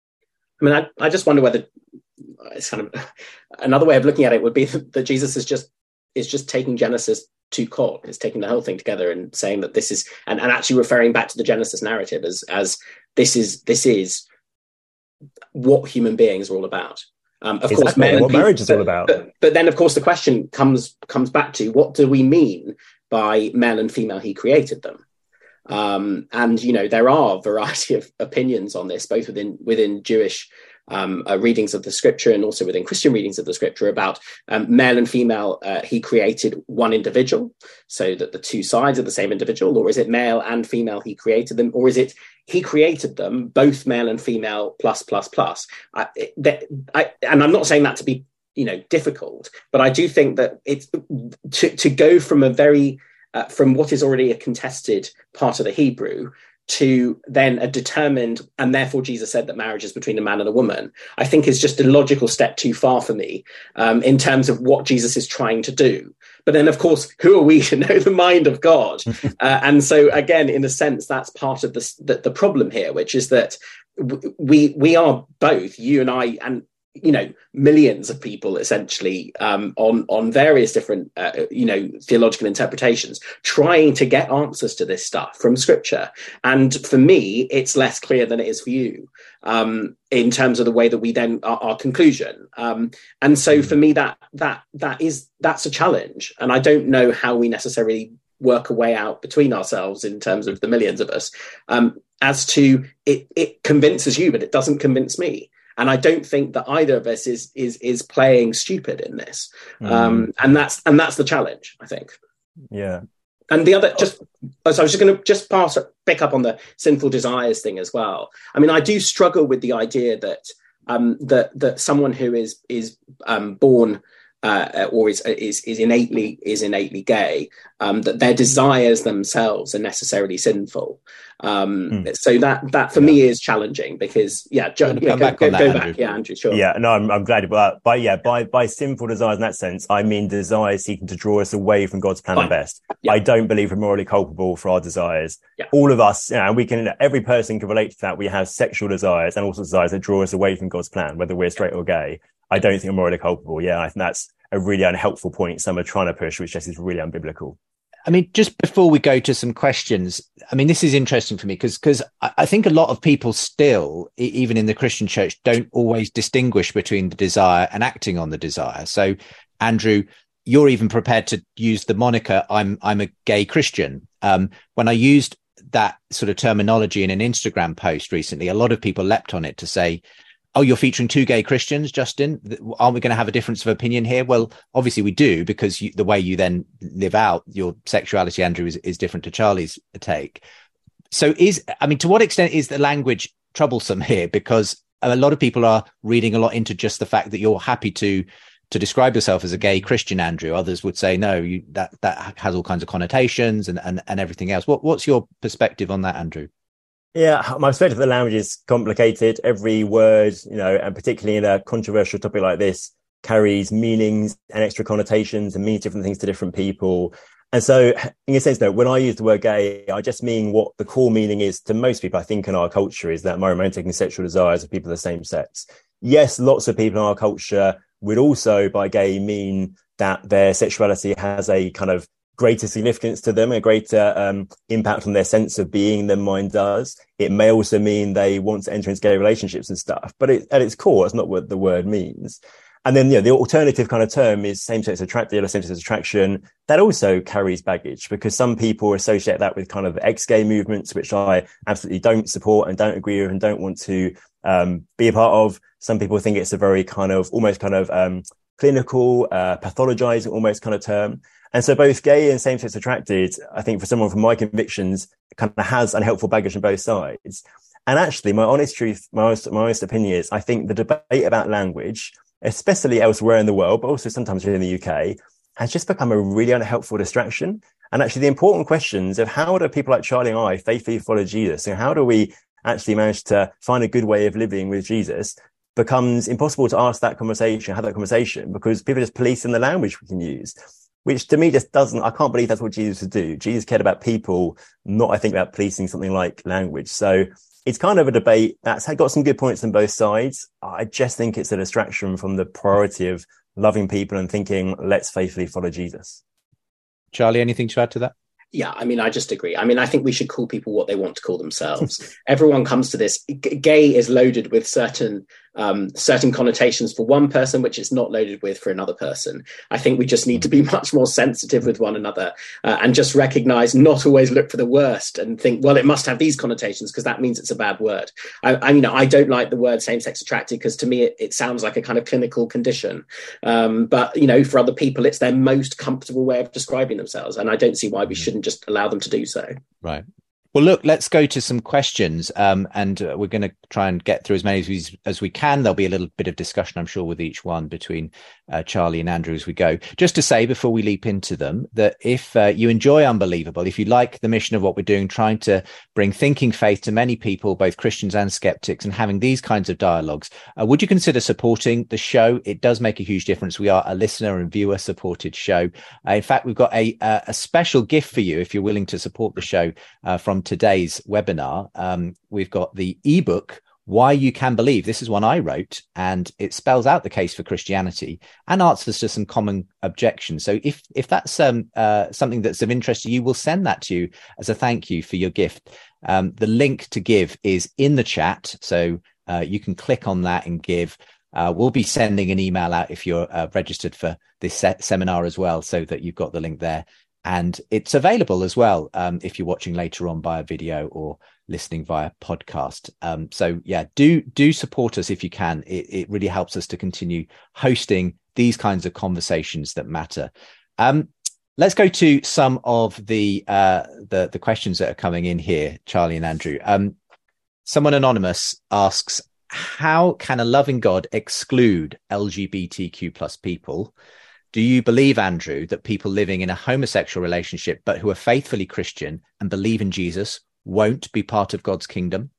I mean, I, I just wonder whether it's kind of another way of looking at it would be that Jesus is just is just taking Genesis to court. It's taking the whole thing together and saying that this is, and, and actually referring back to the Genesis narrative as as this is this is what human beings are all about. Um, of exactly. course, men what people, marriage is but, all about. But, but then, of course, the question comes comes back to what do we mean by male and female? He created them, um, and you know there are a variety of opinions on this, both within within Jewish um, uh, readings of the Scripture and also within Christian readings of the Scripture about um, male and female. Uh, he created one individual, so that the two sides are the same individual, or is it male and female? He created them, or is it he created them, both male and female, plus, plus, plus. I, that, I, and I'm not saying that to be, you know, difficult, but I do think that it's to, to go from a very, uh, from what is already a contested part of the Hebrew to then a determined, and therefore Jesus said that marriage is between a man and a woman, I think is just a logical step too far for me um, in terms of what Jesus is trying to do. But then, of course, who are we to know the mind of God? uh, and so, again, in a sense, that's part of the, the, the problem here, which is that we we are both, you and I, and you know, millions of people essentially um, on on various different, uh, you know, theological interpretations, trying to get answers to this stuff from Scripture. And for me, it's less clear than it is for you um, in terms of the way that we then our, our conclusion. Um, and so for me, that that that is that's a challenge, and I don't know how we necessarily work a way out between ourselves in terms of the millions of us um, as to it. It convinces you, but it doesn't convince me. And I don't think that either of us is is is playing stupid in this, mm. um, and that's and that's the challenge, I think. Yeah. And the other, just so I was just going to just pass pick up on the sinful desires thing as well. I mean, I do struggle with the idea that um, that that someone who is is um, born uh, or is is is innately is innately gay, um, that their desires themselves are necessarily sinful. Um, mm. So that that for yeah. me is challenging because yeah, jo- yeah go, back, go, that, go Andrew. back, yeah, Andrew, sure. Yeah, no, I'm I'm glad about that. But yeah, by by sinful desires in that sense, I mean desires seeking to draw us away from God's plan and best. Yeah. I don't believe we're morally culpable for our desires. Yeah. All of us, you know, we can. Every person can relate to that. We have sexual desires and also desires that draw us away from God's plan, whether we're straight or gay. I don't think we're morally culpable. Yeah, I think that's a really unhelpful point some are trying to push, which just is really unbiblical. I mean, just before we go to some questions, I mean, this is interesting for me because because I think a lot of people still, even in the Christian church, don't always distinguish between the desire and acting on the desire. So, Andrew, you're even prepared to use the moniker, I'm I'm a gay Christian. Um, when I used that sort of terminology in an Instagram post recently, a lot of people leapt on it to say, oh, you're featuring two gay Christians, Justin. Aren't we going to have a difference of opinion here? Well, obviously we do, because you, the way you then live out your sexuality, Andrew, is, is different to Charlie's take. So is, I mean, to what extent is the language troublesome here? Because a lot of people are reading a lot into just the fact that you're happy to to describe yourself as a gay Christian, Andrew. Others would say, no, you, that that has all kinds of connotations and, and, and everything else. What, what's your perspective on that, Andrew? Yeah, my perspective of the language is complicated. Every word, you know, and particularly in a controversial topic like this, carries meanings and extra connotations and means different things to different people. And so, in a sense, though, when I use the word gay, I just mean what the core meaning is to most people, I think, in our culture, is that my romantic and sexual desires are people of the same sex. Yes, lots of people in our culture would also, by gay, mean that their sexuality has a kind of greater significance to them, a greater um, impact on their sense of being than mine does. It may also mean they want to enter into gay relationships and stuff, but it, at its core, it's not what the word means. And then, you know, the alternative kind of term is same-sex attracted or same-sex attraction. That also carries baggage, because some people associate that with kind of ex-gay movements, which I absolutely don't support and don't agree with and don't want to um, be a part of. Some people think it's a very kind of almost kind of um, clinical, uh, pathologizing almost kind of term. And so both gay and same-sex attracted, I think for someone from my convictions, kind of has unhelpful baggage on both sides. And actually, my honest truth, my honest, my honest opinion is, I think the debate about language, especially elsewhere in the world, but also sometimes here in the U K, has just become a really unhelpful distraction. And actually the important questions of how do people like Charlie and I faithfully follow Jesus, and how do we actually manage to find a good way of living with Jesus, becomes impossible to ask that conversation, have that conversation, because people are just policing the language we can use. Which to me just doesn't, I can't believe that's what Jesus would do. Jesus cared about people, not, I think, about policing something like language. So it's kind of a debate that's got some good points on both sides. I just think it's a distraction from the priority of loving people and thinking, let's faithfully follow Jesus. Charlie, anything to add to that? Yeah, I mean, I just agree. I mean, I think we should call people what they want to call themselves. Everyone comes to this. G- gay is loaded with certain um, certain connotations for one person, which it's not loaded with for another person. I think we just need to be much more sensitive with one another uh, and just recognize, not always look for the worst and think, well, it must have these connotations because that means it's a bad word. I, I mean, I don't like the word same-sex attracted because to me, it, it sounds like a kind of clinical condition. Um, but, you know, for other people, it's their most comfortable way of describing themselves. And I don't see why we shouldn't just allow them to do so. Right. Well, look, let's go to some questions, um, and uh, we're going to try and get through as many as we, as we can. There'll be a little bit of discussion, I'm sure, with each one between uh, Charlie and Andrew as we go. Just to say, before we leap into them, that if uh, you enjoy Unbelievable, if you like the mission of what we're doing, trying to bring thinking faith to many people, both Christians and skeptics, and having these kinds of dialogues, uh, would you consider supporting the show? It does make a huge difference. We are a listener and viewer supported show. Uh, in fact, we've got a, a, a special gift for you if you're willing to support the show uh, from today's webinar. Um, we've got the ebook, why you can believe. This is one I wrote, and it spells out the case for Christianity and answers to some common objections. So if if that's um, uh, something that's of interest to you, we'll send that to you as a thank you for your gift. Um, the link to give is in the chat, so uh, you can click on that and give. Uh, we'll be sending an email out if you're uh, registered for this se- seminar as well, so that you've got the link there. And it's available as well um, if you're watching later on via video or listening via podcast. Um, so yeah, do do support us if you can. It, it really helps us to continue hosting these kinds of conversations that matter. Um, let's go to some of the uh, the the questions that are coming in here, Charlie and Andrew. Um, someone anonymous asks, how can a loving God exclude L G B T Q plus people? Do you believe, Andrew, that people living in a homosexual relationship but who are faithfully Christian and believe in Jesus won't be part of God's kingdom?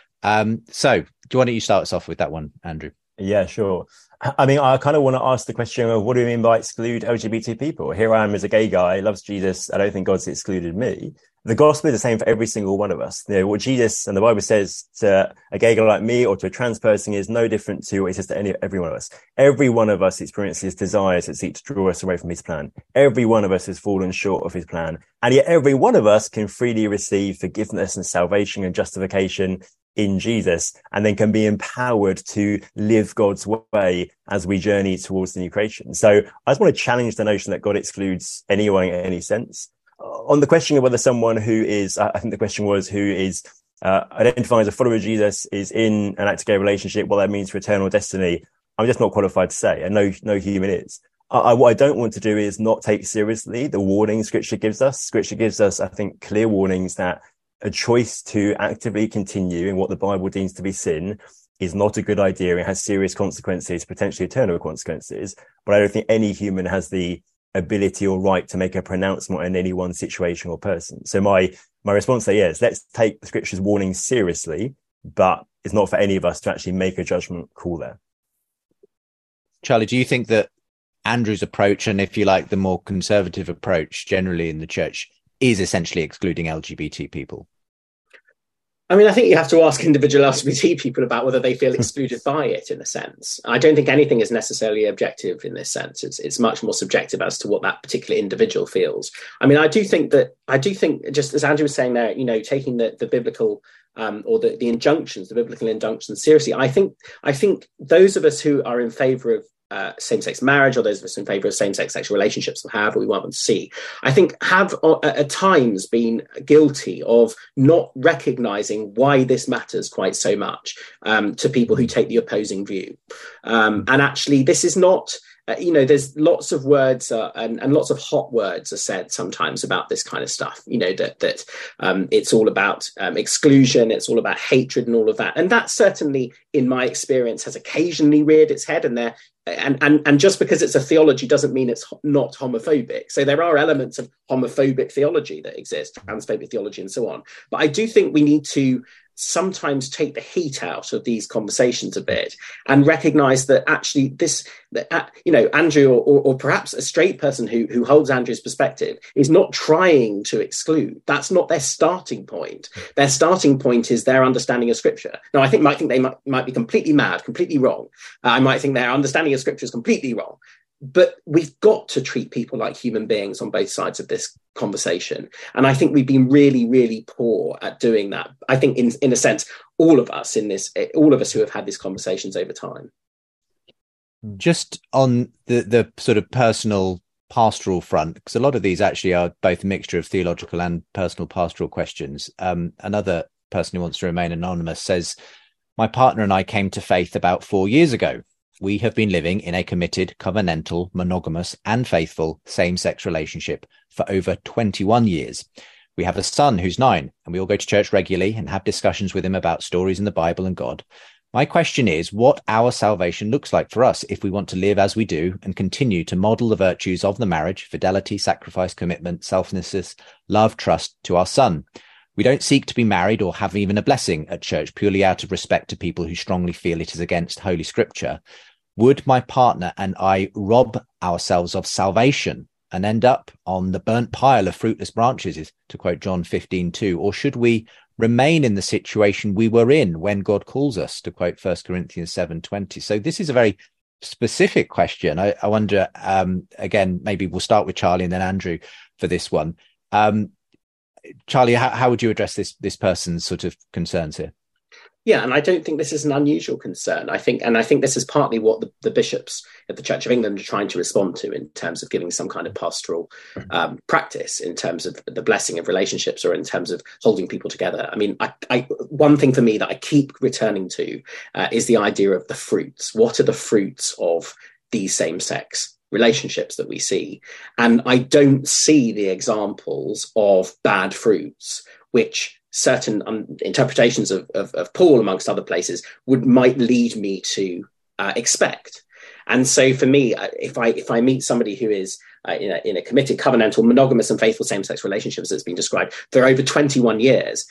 Um, so, do you want to you start us off with that one, Andrew? Yeah, sure. I mean, I kind of want to ask the question of what do you mean by exclude L G B T people? Here I am as a gay guy, loves Jesus. I don't think God's excluded me. The gospel is the same for every single one of us. You know, what Jesus and the Bible says to a gay guy like me or to a trans person is no different to what it says to any, every one of us. Every one of us experiences desires that seek to draw us away from his plan. Every one of us has fallen short of his plan. And yet every one of us can freely receive forgiveness and salvation and justification in Jesus, and then can be empowered to live God's way as we journey towards the new creation. So I just want to challenge the notion that God excludes anyone in any sense. On the question of whether someone who is, I think the question was, who is uh, identifying as a follower of Jesus is in an active gay relationship, what that means for eternal destiny, I'm just not qualified to say, and no, no human is. I, what I don't want to do is not take seriously the warning Scripture gives us. Scripture gives us, I think, clear warnings that a choice to actively continue in what the Bible deems to be sin is not a good idea. It has serious consequences, potentially eternal consequences. But I don't think any human has the ability or right to make a pronouncement in any one situation or person. So my my response there is, let's take the Scripture's warning seriously, but it's not for any of us to actually make a judgment call there. Charlie, do you think that Andrew's approach, and if you like, the more conservative approach generally in the church, is essentially excluding L G B T people? I mean, I think you have to ask individual L G B T people about whether they feel excluded by it, in a sense. I don't think anything is necessarily objective in this sense. It's it's much more subjective as to what that particular individual feels. I mean, I do think that, I do think, just as Andrew was saying there, you know, taking the, the biblical um, or the, the injunctions, the biblical injunctions seriously, I think, I think those of us who are in favour of Uh, same-sex marriage, or those of us in favour of same-sex sexual relationships, or however we want them to see, I think have uh, at times been guilty of not recognising why this matters quite so much um, to people who take the opposing view. Um, and actually, this is not, uh, you know, there's lots of words uh, and, and lots of hot words are said sometimes about this kind of stuff, you know, that, that um, it's all about um, exclusion, it's all about hatred and all of that. And that certainly, in my experience, has occasionally reared its head, and there And, and and just because it's a theology doesn't mean it's not homophobic. So there are elements of homophobic theology that exist, transphobic theology and so on. But I do think we need to sometimes take the heat out of these conversations a bit and recognize that actually this, that, uh, you know, Andrew or, or, or perhaps a straight person who, who holds Andrew's perspective is not trying to exclude. That's not their starting point. Their starting point is their understanding of Scripture. Now, I think might think they might, might be completely mad, completely wrong. Uh, I might think their understanding of Scripture is completely wrong. But we've got to treat people like human beings on both sides of this conversation. And I think we've been really, really poor at doing that. I think in, in a sense, all of us in this, all of us who have had these conversations over time. Just on the, the sort of personal pastoral front, because a lot of these actually are both a mixture of theological and personal pastoral questions. Um, another person who wants to remain anonymous says, my partner and I came to faith about four years ago. We have been living in a committed, covenantal, monogamous and faithful same-sex relationship for over twenty-one years. We have a son who's nine, and we all go to church regularly and have discussions with him about stories in the Bible and God. My question is what our salvation looks like for us if we want to live as we do and continue to model the virtues of the marriage, fidelity, sacrifice, commitment, selflessness, love, trust to our son. We don't seek to be married or have even a blessing at church purely out of respect to people who strongly feel it is against Holy Scripture. Would my partner and I rob ourselves of salvation and end up on the burnt pile of fruitless branches, is to quote John fifteen two? Or should we remain in the situation we were in when God calls us, to quote First Corinthians seven twenty? So this is a very specific question. I, I wonder, um, again, maybe we'll start with Charlie and then Andrew for this one. Um, Charlie, how, how would you address this this person's sort of concerns here? Yeah, and I don't think this is an unusual concern. I think, and I think this is partly what the, the bishops at the Church of England are trying to respond to in terms of giving some kind of pastoral um, practice in terms of the blessing of relationships or in terms of holding people together. I mean, I, I, one thing for me that I keep returning to uh, is the idea of the fruits. What are the fruits of these same-sex relationships that we see? And I don't see the examples of bad fruits, which certain um, interpretations of, of, of Paul, amongst other places, would might lead me to uh, expect. And so for me, if I if I meet somebody who is uh, in, a, in a committed, covenantal, monogamous and faithful same-sex relationships that's been described for over twenty-one years,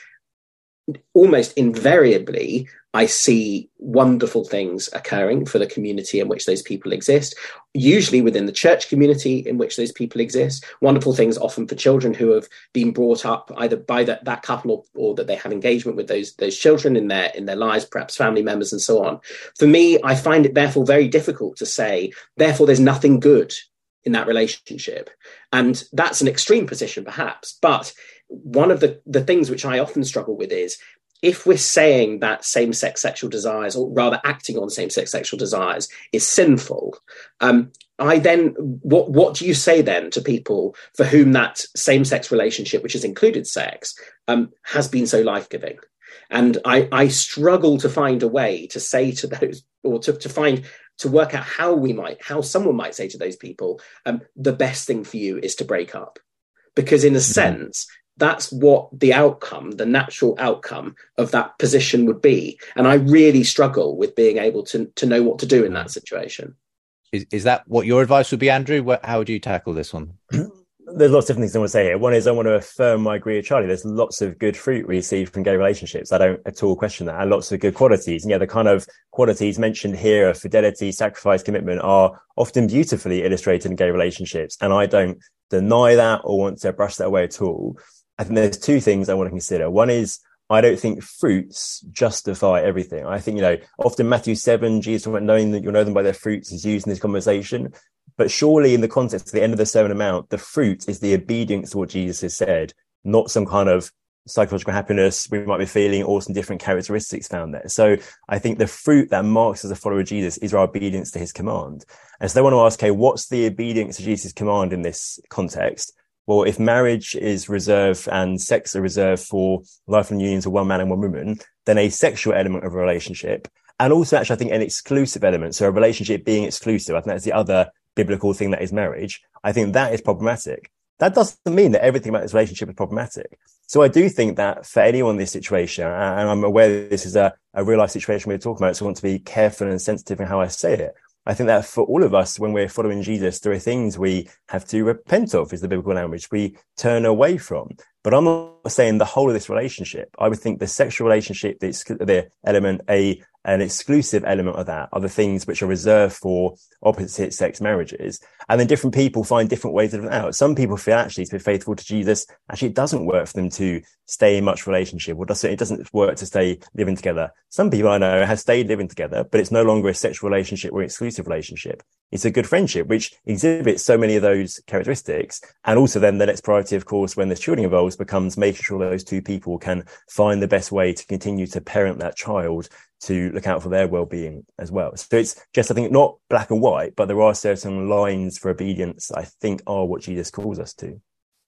almost invariably, I see wonderful things occurring for the community in which those people exist, usually within the church community in which those people exist. Wonderful things often for children who have been brought up either by that, that couple or, or that they have engagement with those, those children in their, in their lives, perhaps family members and so on. For me, I find it therefore very difficult to say, therefore there's nothing good in that relationship. And that's an extreme position perhaps, but one of the, the things which I often struggle with is, if we're saying that same-sex sexual desires, or rather acting on same-sex sexual desires, is sinful, um, I then what what do you say then to people for whom that same-sex relationship, which has included sex, um, has been so life-giving? And I, I struggle to find a way to say to those, or to, to find to work out how we might, how someone might say to those people, um, the best thing for you is to break up, because in a mm-hmm. sense, that's what the outcome, the natural outcome of that position would be. And I really struggle with being able to, to know what to do in that situation. Is, is that what your advice would be, Andrew? What, how would you tackle this one? There's lots of different things I want to say here. One is I want to affirm my agree with Charlie. There's lots of good fruit we see from gay relationships. I don't at all question that. And lots of good qualities. And yeah, the kind of qualities mentioned here of fidelity, sacrifice, commitment are often beautifully illustrated in gay relationships. And I don't deny that or want to brush that away at all. I think there's two things I want to consider. One is, I don't think fruits justify everything. I think, you know, often Matthew seven, Jesus talking about knowing that you'll know them by their fruits is used in this conversation. But surely in the context of the end of the Sermon on the Mount, the fruit is the obedience to what Jesus has said, not some kind of psychological happiness we might be feeling or some different characteristics found there. So I think the fruit that marks as a follower of Jesus is our obedience to his command. And so they want to ask, okay, what's the obedience to Jesus' command in this context? Well, if marriage is reserved and sex are reserved for lifelong unions of one man and one woman, then a sexual element of a relationship, and also actually I think an exclusive element, so a relationship being exclusive, I think that's the other biblical thing that is marriage, I think that is problematic. That doesn't mean that everything about this relationship is problematic. So I do think that for anyone in this situation, and I'm aware that this is a, a real life situation we're talking about, so I want to be careful and sensitive in how I say it. I think that for all of us, when we're following Jesus, there are things we have to repent of, is the biblical language, we turn away from. But I'm not saying the whole of this relationship. I would think the sexual relationship, the, the element, a an exclusive element of that are the things which are reserved for opposite sex marriages. And then different people find different ways of it out. Some people feel actually to be faithful to Jesus, actually it doesn't work for them to stay in much relationship, or does it doesn't work to stay living together. Some people I know have stayed living together, but it's no longer a sexual relationship or an exclusive relationship. It's a good friendship, which exhibits so many of those characteristics. And also then the next priority, of course, when there's children involved, becomes making sure those two people can find the best way to continue to parent that child, to look out for their well-being as well. So it's just, I think, not black and white, but there are certain lines for obedience I think are what Jesus calls us to.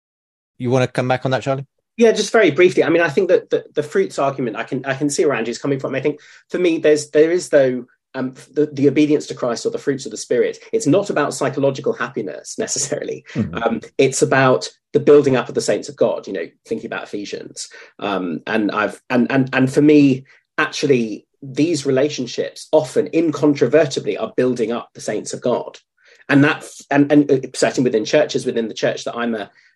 You want to come back on that, Charlie? Yeah, just very briefly. I mean, I think that the, the fruits argument, I can I can see where Andrew's coming from. I think for me, there's there is though um, the, the obedience to Christ or the fruits of the Spirit. It's not about psychological happiness necessarily. Mm-hmm. Um, it's about the building up of the saints of God. You know, thinking about Ephesians. Um, and I've and and and for me, actually, these relationships often incontrovertibly are building up the saints of God. And that, and, and certainly within churches, within the church that I'm a,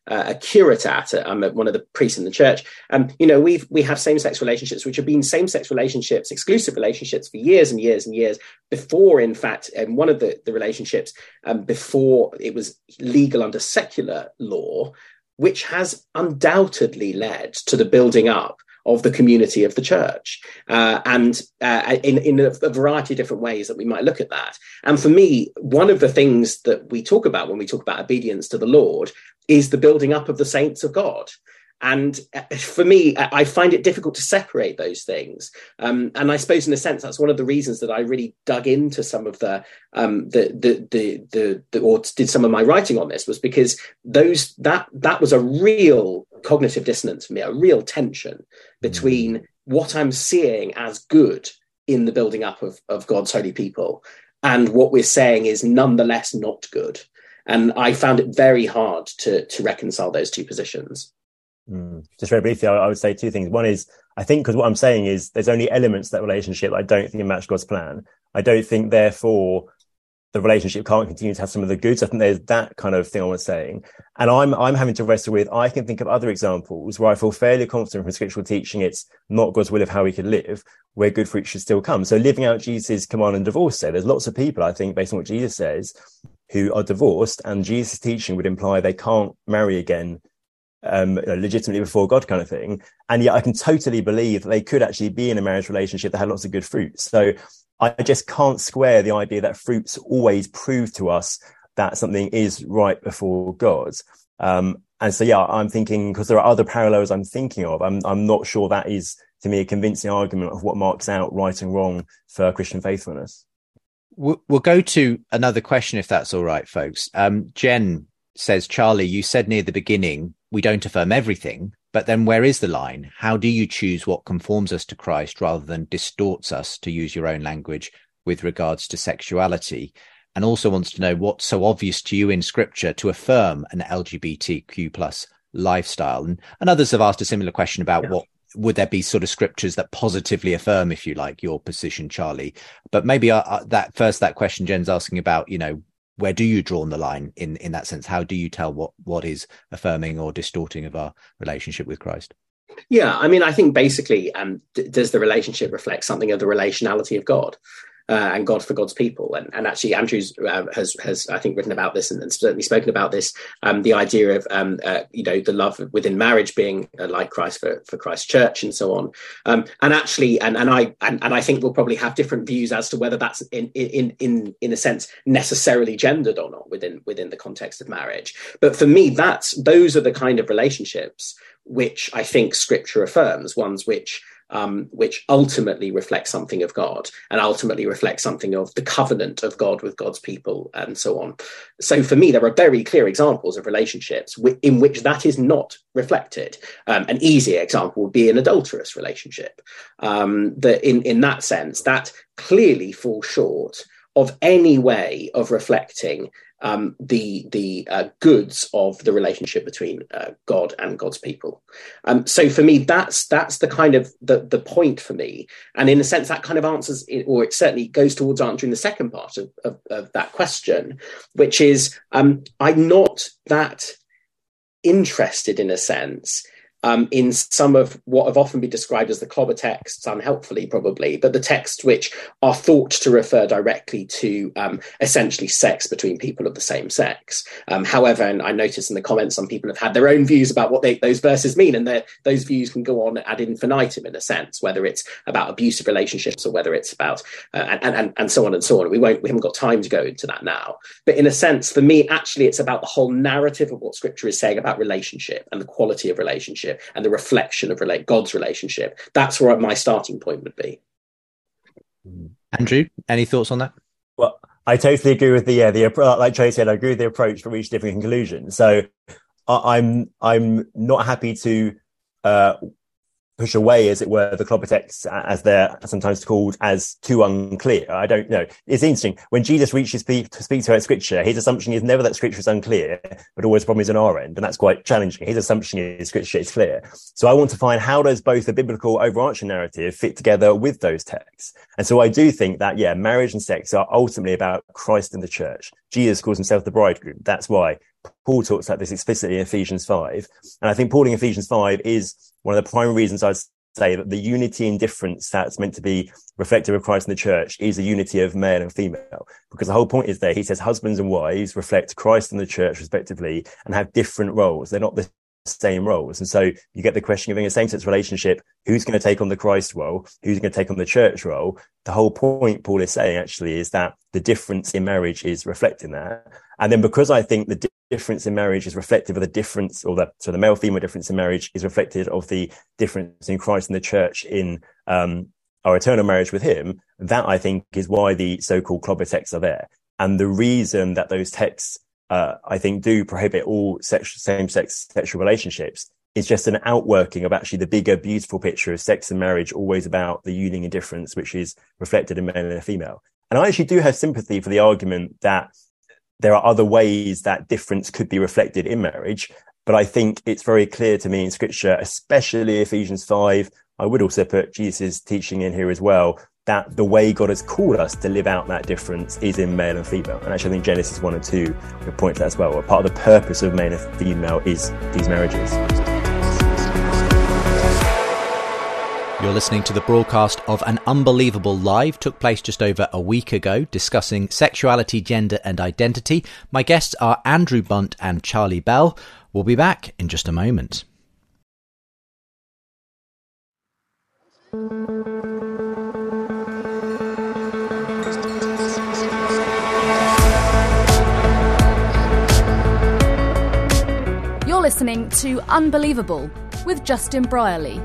uh, a curate at, I'm um, one of the priests in the church. Um, you know, we've we have same-sex relationships, which have been same-sex relationships, exclusive relationships for years and years and years before, in fact, um, one of the, the relationships um, before it was legal under secular law, which has undoubtedly led to the building up of the community of the church, uh, and uh, in, in a, a variety of different ways that we might look at that. And for me, one of the things that we talk about when we talk about obedience to the Lord is the building up of the saints of God. And for me, I find it difficult to separate those things. Um, and I suppose, in a sense, that's one of the reasons that I really dug into some of the, um, the, the, the, the, the, or did some of my writing on this, was because those that that was a real cognitive dissonance for me, a real tension between what I'm seeing as good in the building up of, of God's holy people and what we're saying is nonetheless not good. And I found it very hard to to reconcile those two positions. Mm. Just very briefly, I, I would say two things. One is, I think, because what I'm saying is there's only elements of that relationship I don't think match God's plan. I don't think, therefore, the relationship can't continue to have some of the goods. I think there's that kind of thing I was saying. And I'm I'm having to wrestle with, I can think of other examples where I feel fairly confident from scriptural teaching it's not God's will of how we could live, where good fruit should still come. So living out Jesus' command on divorce, say, there's lots of people, I think, based on what Jesus says, who are divorced, and Jesus' teaching would imply they can't marry again Um, you know, legitimately before God, kind of thing. And yet I can totally believe that they could actually be in a marriage relationship that had lots of good fruits. So I just can't square the idea that fruits always prove to us that something is right before God. Um, and so, yeah, I'm thinking, because there are other parallels I'm thinking of, I'm, I'm not sure that is, to me, a convincing argument of what marks out right and wrong for Christian faithfulness. We'll, we'll go to another question, if that's all right, folks. Um, Jen says, Charlie, you said near the beginning, we don't affirm everything, but then where is the line? How do you choose what conforms us to Christ rather than distorts us, to use your own language, with regards to sexuality? And also wants to know what's so obvious to you in scripture to affirm an L G B T Q plus lifestyle. And, and others have asked a similar question about yeah. what would there be sort of scriptures that positively affirm, if you like, your position, Charlie? But maybe uh, that first, that question Jen's asking about, you know, where do you draw on the line in, in that sense? How do you tell what, what is affirming or distorting of our relationship with Christ? Yeah, I mean, I think basically, um, d- does the relationship reflect something of the relationality of God? Uh, and God for God's people. And, and actually, Andrew's uh, has, has, I think, written about this and, and certainly spoken about this, um, the idea of, um, uh, you know, the love within marriage being uh, like Christ for, for Christ's church and so on. Um, and actually, and, and I and, and I think we'll probably have different views as to whether that's in, in, in, in a sense, necessarily gendered or not within, within the context of marriage. But for me, that's those are the kind of relationships which I think Scripture affirms, ones which Um, which ultimately reflects something of God and ultimately reflects something of the covenant of God with God's people and so on. So for me, there are very clear examples of relationships w- in which that is not reflected. Um, an easy example would be an adulterous relationship. Um, that in, in that sense, that clearly falls short of any way of reflecting um, the the uh, goods of the relationship between uh, God and God's people. Um, so for me, that's that's the kind of the, the point for me. And in a sense, that kind of answers, it, or it certainly goes towards answering the second part of, of, of that question, which is um, I'm not that interested, in a sense, Um, in some of what have often been described as the clobber texts, unhelpfully probably, but the texts which are thought to refer directly to um, essentially sex between people of the same sex. Um, however, and I noticed in the comments, some people have had their own views about what they, those verses mean, and those views can go on ad infinitum in a sense, whether it's about abusive relationships or whether it's about, uh, and, and, and so on and so on. We won't, we haven't got time to go into that now. But in a sense, for me, actually, it's about the whole narrative of what Scripture is saying about relationship and the quality of relationship and the reflection of relate God's relationship. That's where my starting point would be. Andrew, any thoughts on that? Well, I totally agree with the, yeah, the, like Tracy said, I agree with the approach for reach different conclusions. So I'm, I'm not happy to, uh, push away, as it were, the clobber texts, as they're sometimes called, as too unclear. I don't know. It's interesting. When Jesus reaches pe- to speak to us Scripture, his assumption is never that Scripture is unclear, but always the problem is on our end. And that's quite challenging. His assumption is Scripture is clear. So I want to find, how does both the biblical overarching narrative fit together with those texts? And so I do think that, yeah, marriage and sex are ultimately about Christ and the church. Jesus calls himself the bridegroom. That's why. Paul talks about this explicitly in Ephesians five. And I think Paul in Ephesians five is one of the primary reasons I'd say that the unity in difference that's meant to be reflective of Christ in the church is a unity of male and female. Because the whole point is there, he says husbands and wives reflect Christ in the church respectively and have different roles. They're not the same roles. And so you get the question of in a same-sex relationship, who's going to take on the Christ role? Who's going to take on the church role? The whole point Paul is saying actually is that the difference in marriage is reflecting that. And then because I think the di- difference in marriage is reflective of the difference, or the so the male-female difference in marriage is reflected of the difference in Christ and the church in um, our eternal marriage with him, that I think is why the so-called clobber texts are there. And the reason that those texts, uh, I think, do prohibit all sex- same-sex sexual relationships is just an outworking of actually the bigger, beautiful picture of sex and marriage, always about the union and difference, which is reflected in male and female. And I actually do have sympathy for the argument that there are other ways that difference could be reflected in marriage. But I think it's very clear to me in scripture, especially Ephesians five, I would also put Jesus' teaching in here as well, that the way God has called us to live out that difference is in male and female. And actually I think Genesis one and two would point to that as well. Part of the purpose of male and female is these marriages. You're listening to the broadcast of An Unbelievable Live. Took place just over a week ago, discussing sexuality, gender and identity. My guests are Andrew Bunt and Charlie Bell. We'll be back in just a moment. You're listening to Unbelievable with Justin Brierley.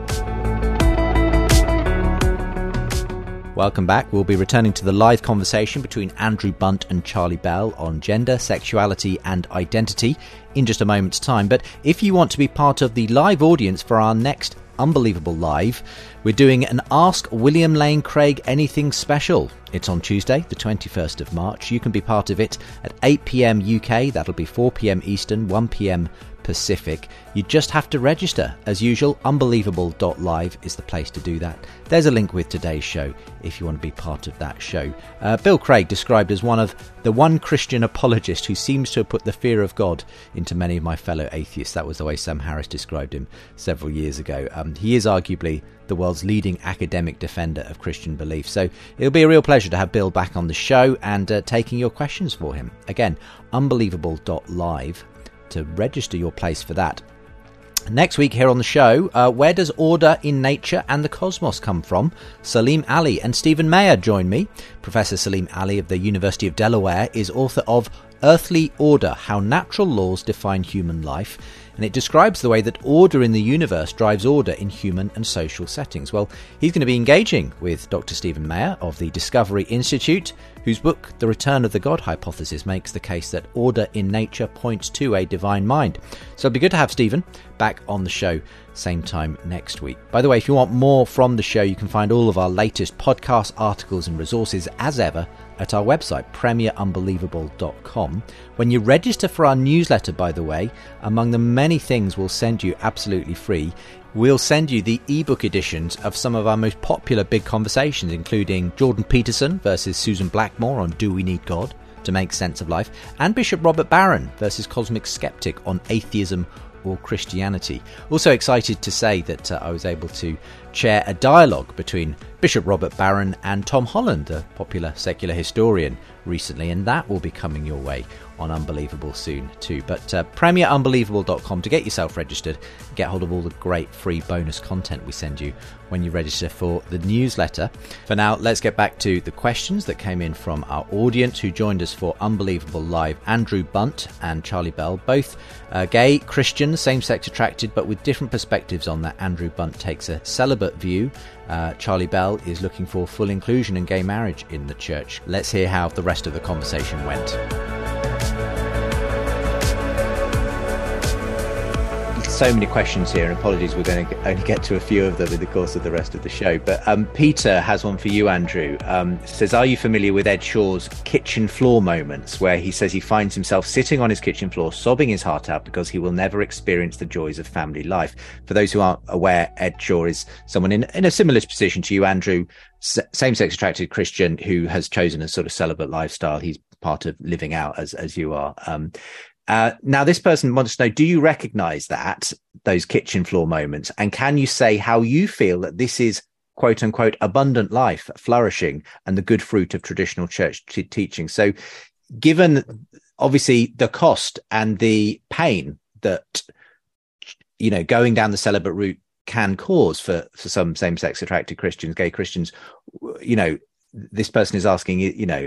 Welcome back. We'll be returning to the live conversation between Andrew Bunt and Charlie Bell on gender, sexuality and identity in just a moment's time. But if you want to be part of the live audience for our next Unbelievable Live, we're doing an Ask William Lane Craig Anything special. It's on Tuesday, the twenty-first of March. You can be part of it at eight p.m. U K. That'll be four p.m. Eastern, one p.m. Pacific. You just have to register. As usual, unbelievable dot live is the place to do that. There's a link with today's show if you want to be part of that show. Uh, Bill Craig, described as one of the one Christian apologist who seems to have put the fear of God into many of my fellow atheists. That was the way Sam Harris described him several years ago. Um, he is arguably the world's leading academic defender of Christian belief. So it'll be a real pleasure to have Bill back on the show and uh, taking your questions for him. Again, unbelievable dot live to register your place for that. Next week here on the show, uh, where does order in nature and the cosmos come from? Salim Ali and Stephen Mayer join me. Professor Salim Ali of the University of Delaware is author of Earthly Order, How Natural Laws Define Human Life, and it describes the way that order in the universe drives order in human and social settings. Well, he's going to be engaging with Doctor Stephen Mayer of the Discovery Institute, whose book, The Return of the God Hypothesis, makes the case that order in nature points to a divine mind. So it'll be good to have Stephen back on the show same time next week. By the way, if you want more from the show, you can find all of our latest podcasts, articles and resources as ever at our website, premier unbelievable dot com. When you register for our newsletter, by the way, among the many things we'll send you absolutely free, we'll send you the ebook editions of some of our most popular big conversations, including Jordan Peterson versus Susan Blackmore on Do We Need God to Make Sense of Life, and Bishop Robert Barron versus Cosmic Skeptic on Atheism or Christianity. Also excited to say that uh, I was able to chair a dialogue between Bishop Robert Barron and Tom Holland, a popular secular historian, recently, and that will be coming your way on Unbelievable soon too. But uh, premier unbelievable dot com to get yourself registered, get hold of all the great free bonus content we send you when you register for the newsletter. For now, let's get back to the questions that came in from our audience who joined us for Unbelievable Live. Andrew Bunt and Charlie Bell, both uh, gay, Christian, same-sex attracted, but with different perspectives on that. Andrew Bunt takes a celibate view. Uh, Charlie Bell is looking for full inclusion and gay marriage in the church. Let's hear how the rest of the conversation went. So many questions here, and apologies, we're going to only get to a few of them in the course of the rest of the show. But um, Peter has one for you, Andrew. Um, says, are you familiar with Ed Shaw's kitchen floor moments, where he says he finds himself sitting on his kitchen floor, sobbing his heart out because he will never experience the joys of family life? For those who aren't aware, Ed Shaw is someone in, in a similar position to you, Andrew, same-sex attracted Christian who has chosen a sort of celibate lifestyle. He's part of living out as, as you are. Um, Uh, now, this person wants to know, do you recognize that, those kitchen floor moments? And can you say how you feel that this is, quote unquote, abundant life, flourishing, and the good fruit of traditional church t- teaching? So given, obviously, the cost and the pain that, you know, going down the celibate route can cause for, for some same-sex attracted Christians, gay Christians, you know, this person is asking, you know,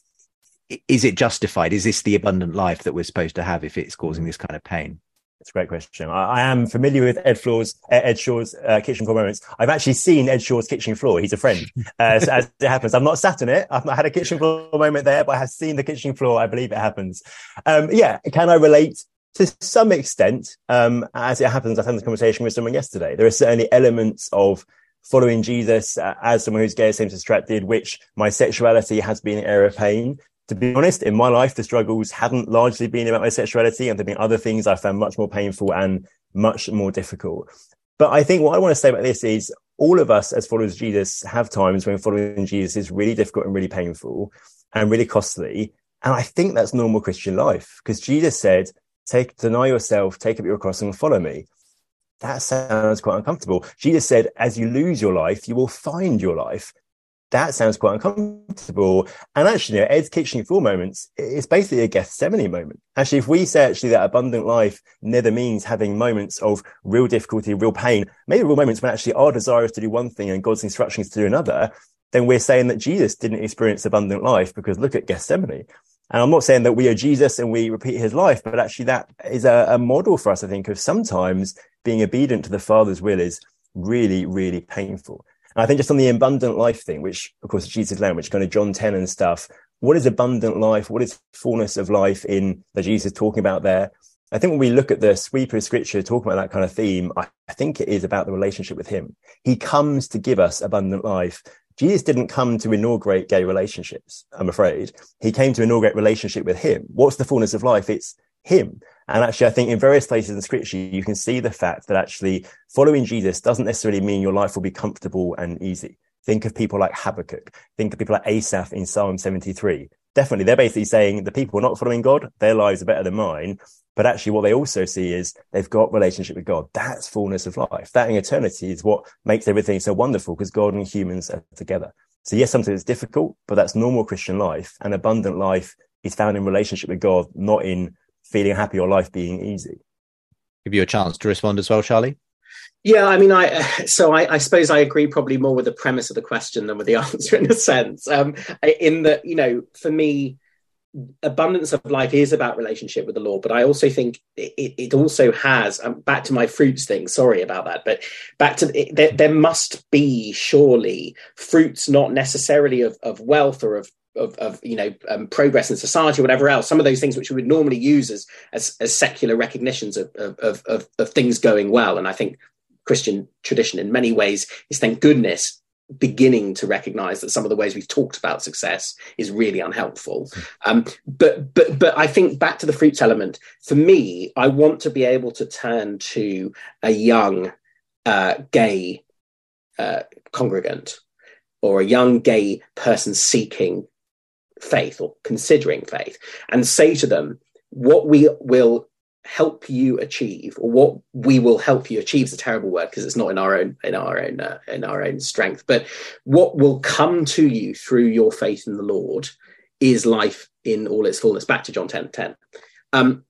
is it justified? Is this the abundant life that we're supposed to have if it's causing this kind of pain? It's a great question. I, I am familiar with Ed Flaw's, Ed Shaw's uh, kitchen floor moments. I've actually seen Ed Shaw's kitchen floor. He's a friend. Uh, so as it happens, I'm not sat in it. I've not had a kitchen floor moment there, but I have seen the kitchen floor. I believe it happens. Um, yeah. Can I relate to some extent? Um, as it happens, I had this conversation with someone yesterday. There are certainly elements of following Jesus uh, as someone who's gay, same-sex attracted, which my sexuality has been an area of pain. To be honest, in my life, the struggles haven't largely been about my sexuality, and there have been other things I found much more painful and much more difficult. But I think what I want to say about this is all of us as followers of Jesus have times when following Jesus is really difficult and really painful and really costly. And I think that's normal Christian life, because Jesus said, "Take, deny yourself, take up your cross and follow me." That sounds quite uncomfortable. Jesus said, as you lose your life, you will find your life. That sounds quite uncomfortable. And actually, you know, Ed's kitchen floor moments, it's basically a Gethsemane moment. Actually, if we say actually that abundant life neither means having moments of real difficulty, real pain, maybe real moments when actually our desire is to do one thing and God's instructions to do another, then we're saying that Jesus didn't experience abundant life, because look at Gethsemane. And I'm not saying that we are Jesus and we repeat his life, but actually that is a, a model for us, I think, of sometimes being obedient to the Father's will is really, really painful. I think just on the abundant life thing, which of course is Jesus' language, kind of John ten and stuff, what is abundant life? What is fullness of life in that Jesus is talking about there? I think when we look at the sweep of scripture talking about that kind of theme, I think it is about the relationship with him. He comes to give us abundant life. Jesus didn't come to inaugurate gay relationships, I'm afraid. He came to inaugurate relationship with him. What's the fullness of life? It's him. And actually, I think in various places in scripture, you can see the fact that actually following Jesus doesn't necessarily mean your life will be comfortable and easy. Think of people like Habakkuk. Think of people like Asaph in Psalm seventy-three. Definitely, they're basically saying the people not following God, their lives are better than mine. But actually what they also see is they've got relationship with God. That's fullness of life. That in eternity is what makes everything so wonderful, because God and humans are together. So yes, sometimes it's difficult, but that's normal Christian life. And abundant life is found in relationship with God, not in feeling happy or life being easy. Give you a chance to respond as well, Charlie. Yeah, I mean, I so I, I suppose I agree probably more with the premise of the question than with the answer in a sense. Um, in that, you know, for me, abundance of life is about relationship with the Lord, but I also think it, it also has, um, back to my fruits thing, sorry about that, but back to, it, there, there must be surely fruits, not necessarily of, of wealth or of Of, of you know um, progress in society or whatever else, some of those things which we would normally use as as, as secular recognitions of, of of of things going well. And I think Christian tradition in many ways is, thank goodness, beginning to recognize that some of the ways we've talked about success is really unhelpful. Um, but but but I think back to the fruits element, for me, I want to be able to turn to a young uh, gay uh, congregant or a young gay person seeking faith or considering faith, and say to them, what we will help you achieve, or what we will help you achieve is a terrible word because it's not in our own in our own uh, in our own strength, but what will come to you through your faith in the Lord is life in all its fullness. Back to John ten ten. Um,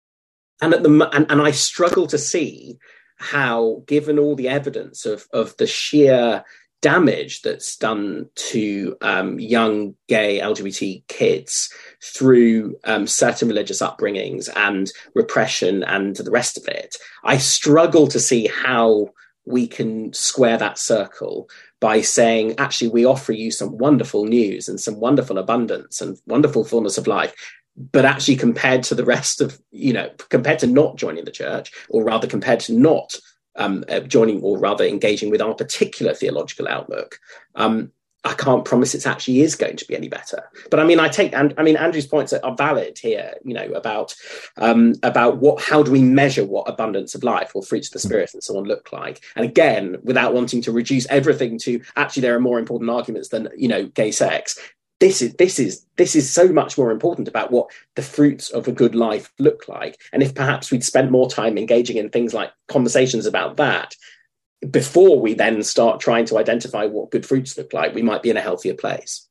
and at the and, and I struggle to see how, given all the evidence of of the sheer damage that's done to um, young gay L G B T kids through um, certain religious upbringings and repression and the rest of it, I struggle to see how we can square that circle by saying, actually, we offer you some wonderful news and some wonderful abundance and wonderful fullness of life. But actually, compared to the rest of, you know, compared to not joining the church, or rather compared to not Um, uh, joining or rather engaging with our particular theological outlook, um, I can't promise it actually is going to be any better. But I mean, I take, and I mean, Andrew's points are, are valid here, you know, about um, about what, how do we measure what abundance of life or fruits of the Spirit and so on look like? And again, without wanting to reduce everything to actually there are more important arguments than, you know, gay sex. this is this is this is so much more important about what the fruits of a good life look like. And if perhaps we'd spent more time engaging in things like conversations about that before we then start trying to identify what good fruits look like, we might be in a healthier place.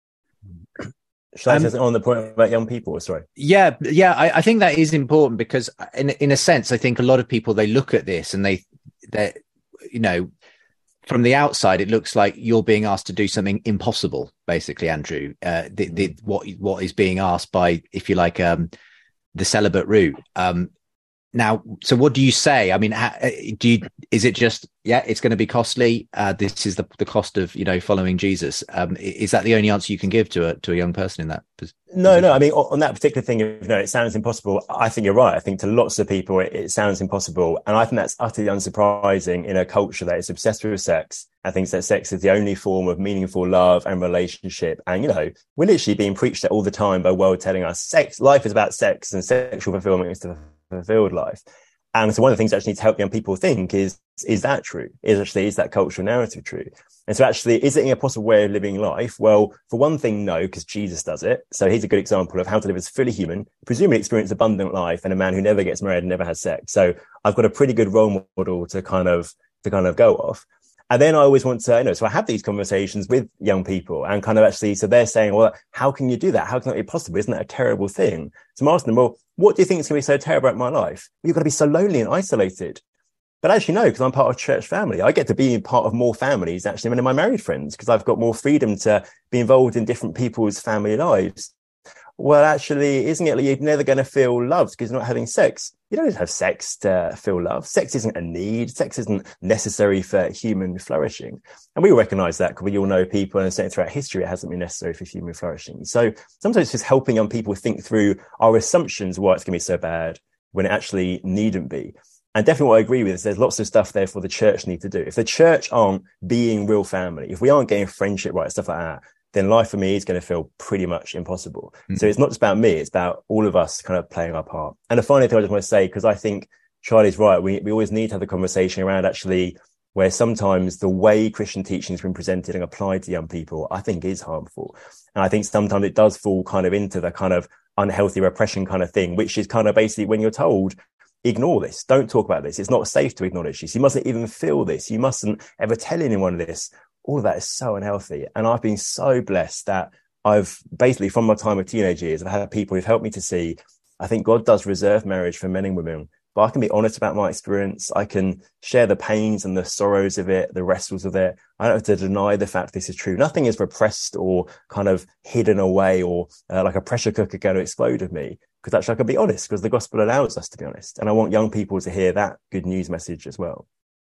Shall I Um, say something on the point about young people? Sorry. Yeah, yeah, I, I think that is important because, in in a sense, I think a lot of people, they look at this and they, they, you know, from the outside, it looks like you're being asked to do something impossible. Basically, Andrew, uh, the, the what what is being asked by, if you like, um, the celibate route. Um, now, so what do you say? I mean, how, do you, is it just, yeah, it's going to be costly? Uh, this is the the cost of, you know, following Jesus. Um, is that the only answer you can give to a to a young person in that position? No, no. I mean, on, on that particular thing, you know, it sounds impossible. I think you're right. I think to lots of people, it, it sounds impossible. And I think that's utterly unsurprising in a culture that is obsessed with sex and thinks that sex is the only form of meaningful love and relationship. And, you know, we're literally being preached at all the time by the world telling us sex, life is about sex and sexual fulfillment is the fulfilled life. And so one of the things that actually need to help young people think is, is that true? Is actually, is that cultural narrative true? And so actually, is it a possible way of living life? Well, for one thing, no, because Jesus does it. So here's a good example of how to live as fully human, presumably experience abundant life, and a man who never gets married and never has sex. So I've got a pretty good role model to kind of, to kind of go off. And then I always want to, you know, so I have these conversations with young people and kind of actually, so they're saying, well, how can you do that? How can that be possible? Isn't that a terrible thing? So I'm asking them, well, what do you think is going to be so terrible about my life? Well, you're going to be so lonely and isolated. But actually, no, because I'm part of a church family. I get to be part of more families actually than my married friends because I've got more freedom to be involved in different people's family lives. Well, actually, isn't it like you're never going to feel loved because you're not having sex? You don't have sex to feel love. Sex isn't a need. Sex isn't necessary for human flourishing. And we all recognize that because we all know people and certainly throughout history, it hasn't been necessary for human flourishing. So sometimes it's just helping young people think through our assumptions why it's going to be so bad when it actually needn't be. And definitely what I agree with is there's lots of stuff there for the church need to do. If the church aren't being real family, if we aren't getting friendship right, stuff like that, then life for me is going to feel pretty much impossible. Mm. So it's not just about me, it's about all of us kind of playing our part. And the final thing I just want to say, because I think Charlie's right, we, we always need to have the conversation around actually where sometimes the way Christian teaching has been presented and applied to young people, I think is harmful. And I think sometimes it does fall kind of into the kind of unhealthy repression kind of thing, which is kind of basically when you're told, ignore this, don't talk about this, it's not safe to acknowledge this, you mustn't even feel this, you mustn't ever tell anyone this. All of that is so unhealthy. And I've been so blessed that I've basically, from my time of teenage years, I've had people who've helped me to see, I think God does reserve marriage for men and women, but I can be honest about my experience. I can share the pains and the sorrows of it, the wrestles of it. I don't have to deny the fact this is true. Nothing is repressed or kind of hidden away or uh, like a pressure cooker going to explode of me. Because actually I can be honest because the gospel allows us to be honest. And I want young people to hear that good news message as well.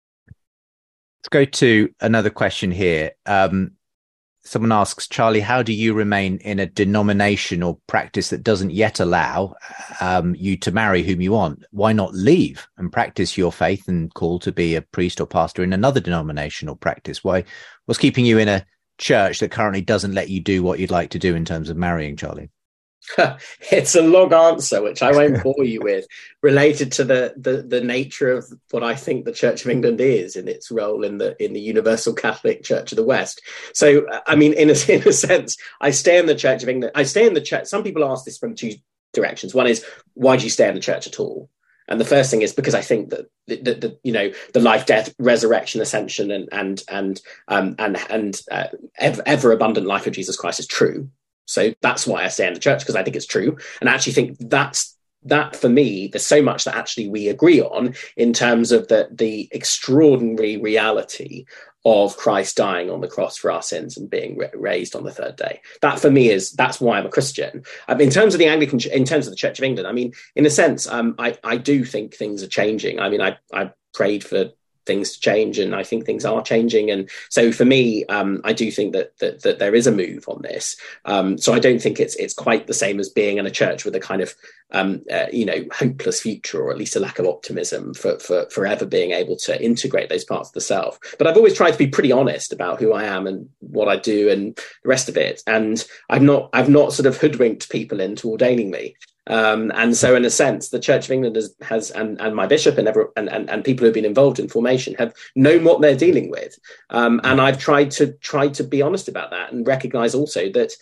Let's go to another question here. Um, someone asks, Charlie, how do you remain in a denomination or practice that doesn't yet allow um, you to marry whom you want? Why not leave and practice your faith and call to be a priest or pastor in another denominational practice? Why? What's keeping you in a church that currently doesn't let you do what you'd like to do in terms of marrying, Charlie? It's a long answer, which I won't bore you with, related to the, the the nature of what I think the Church of England is in its role in the in the Universal Catholic Church of the West. So, I mean, in a, in a sense, I stay in the Church of England. I stay in the church. Some people ask this from two directions. One is, why do you stay in the church at all? And the first thing is because I think that the, the, the you know the life, death, resurrection, ascension, and and and um, and and uh, ever, ever abundant life of Jesus Christ is true. So that's why I stay in the church, because I think it's true. And I actually think that's, that for me, there's so much that actually we agree on in terms of the, the extraordinary reality of Christ dying on the cross for our sins and being ra- raised on the third day. That for me is, that's why I'm a Christian. I mean, in terms of the Anglican, in terms of the Church of England, I mean, in a sense, um, I, I do think things are changing. I mean, I, I prayed for things to change, and I think things are changing. And so for me, um, I do think that, that that there is a move on this. Um, so I don't think it's it's quite the same as being in a church with a kind of um, uh, you know hopeless future, or at least a lack of optimism for for forever being able to integrate those parts of the self. But I've always tried to be pretty honest about who I am and what I do and the rest of it. And I've not I've not sort of hoodwinked people into ordaining me. Um, and so, in a sense, the Church of England has, has and, and my bishop and, ever, and, and and people who've been involved in formation have known what they're dealing with. Um, and I've tried to try to be honest about that and recognise also that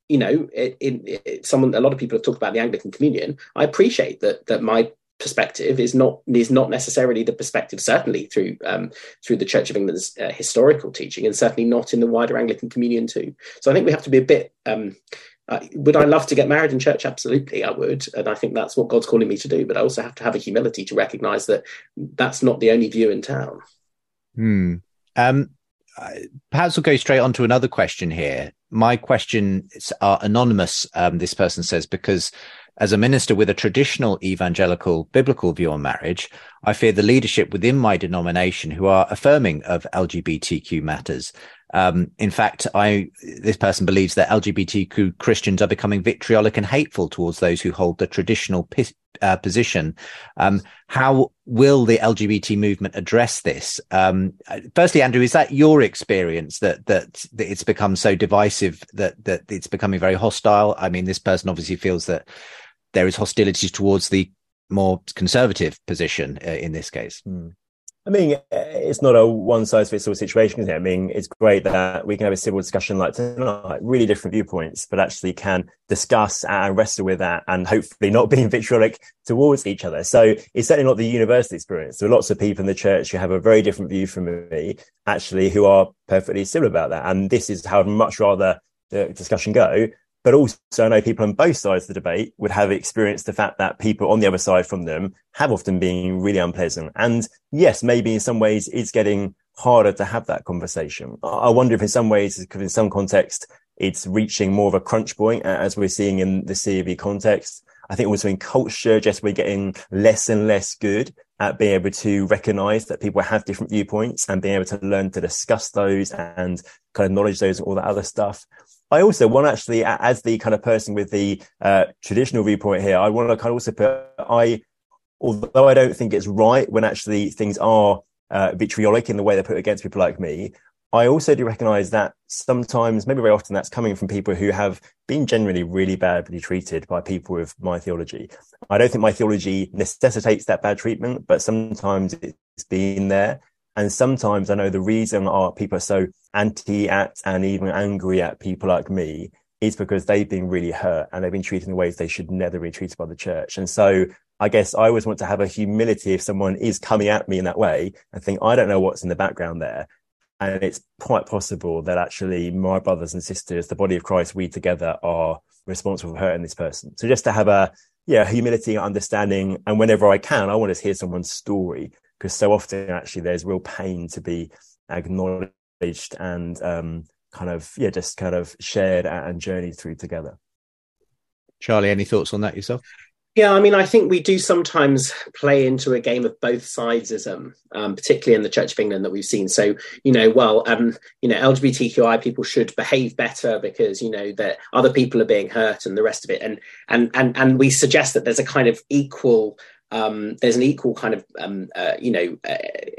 you know, it, it, it, someone, a lot of people have talked about the Anglican Communion. I appreciate that that my perspective is not is not necessarily the perspective, certainly through um, through the Church of England's uh, historical teaching, and certainly not in the wider Anglican Communion too. So I think we have to be a bit. Um, uh, would I love to get married in church? Absolutely, I would, and I think that's what God's calling me to do. But I also have to have a humility to recognise that that's not the only view in town. Hmm. Um, perhaps we'll go straight on to another question here. My questions are anonymous, um, this person says, because as a minister with a traditional evangelical biblical view on marriage, I fear the leadership within my denomination who are affirming of L G B T Q matters. Um, in fact, I this person believes that L G B T Q Christians are becoming vitriolic and hateful towards those who hold the traditional p- uh, position. Um, how will the L G B T movement address this? Um, firstly, Andrew, is that your experience that, that that it's become so divisive that that it's becoming very hostile? I mean, this person obviously feels that there is hostility towards the more conservative position uh, in this case. Hmm. I mean, it's not a one-size-fits-all situation, is it? I mean, it's great that we can have a civil discussion like tonight, really different viewpoints, but actually can discuss and wrestle with that and hopefully not being vitriolic towards each other. So it's certainly not the universal experience. There are lots of people in the church who have a very different view from me, actually, who are perfectly similar about that. And this is how I'd much rather the discussion go. But also, I know people on both sides of the debate would have experienced the fact that people on the other side from them have often been really unpleasant. And yes, maybe in some ways it's getting harder to have that conversation. I wonder if in some ways, because in some context, it's reaching more of a crunch point, as we're seeing in the C of E context. I think also in culture, just we're getting less and less good at being able to recognize that people have different viewpoints and being able to learn to discuss those and kind of acknowledge those and all that other stuff. I also want actually, as the kind of person with the uh, traditional viewpoint here, I want to kind of also put, I, although I don't think it's right when actually things are uh, vitriolic in the way they're put against people like me, I also do recognize that sometimes, maybe very often, that's coming from people who have been generally really badly treated by people with my theology. I don't think my theology necessitates that bad treatment, but sometimes it's been there. And sometimes I know the reason our people are so anti at and even angry at people like me is because they've been really hurt and they've been treated in ways they should never be treated by the church. And so I guess I always want to have a humility if someone is coming at me in that way and think, I don't know what's in the background there. And it's quite possible that actually my brothers and sisters, the body of Christ, we together are responsible for hurting this person. So just to have a, yeah, humility, understanding. And whenever I can, I want to hear someone's story, because so often actually there's real pain to be acknowledged and um, kind of, yeah, just kind of shared and journeyed through together. Charlie, any thoughts on that yourself? Yeah, I mean, I think we do sometimes play into a game of both sidesism, um, particularly in the Church of England that we've seen. So, you know, well, um, you know, L G B T Q I people should behave better because, you know, that other people are being hurt and the rest of it. And and and and we suggest that there's a kind of equal, um, there's an equal kind of, um, uh, you know, uh,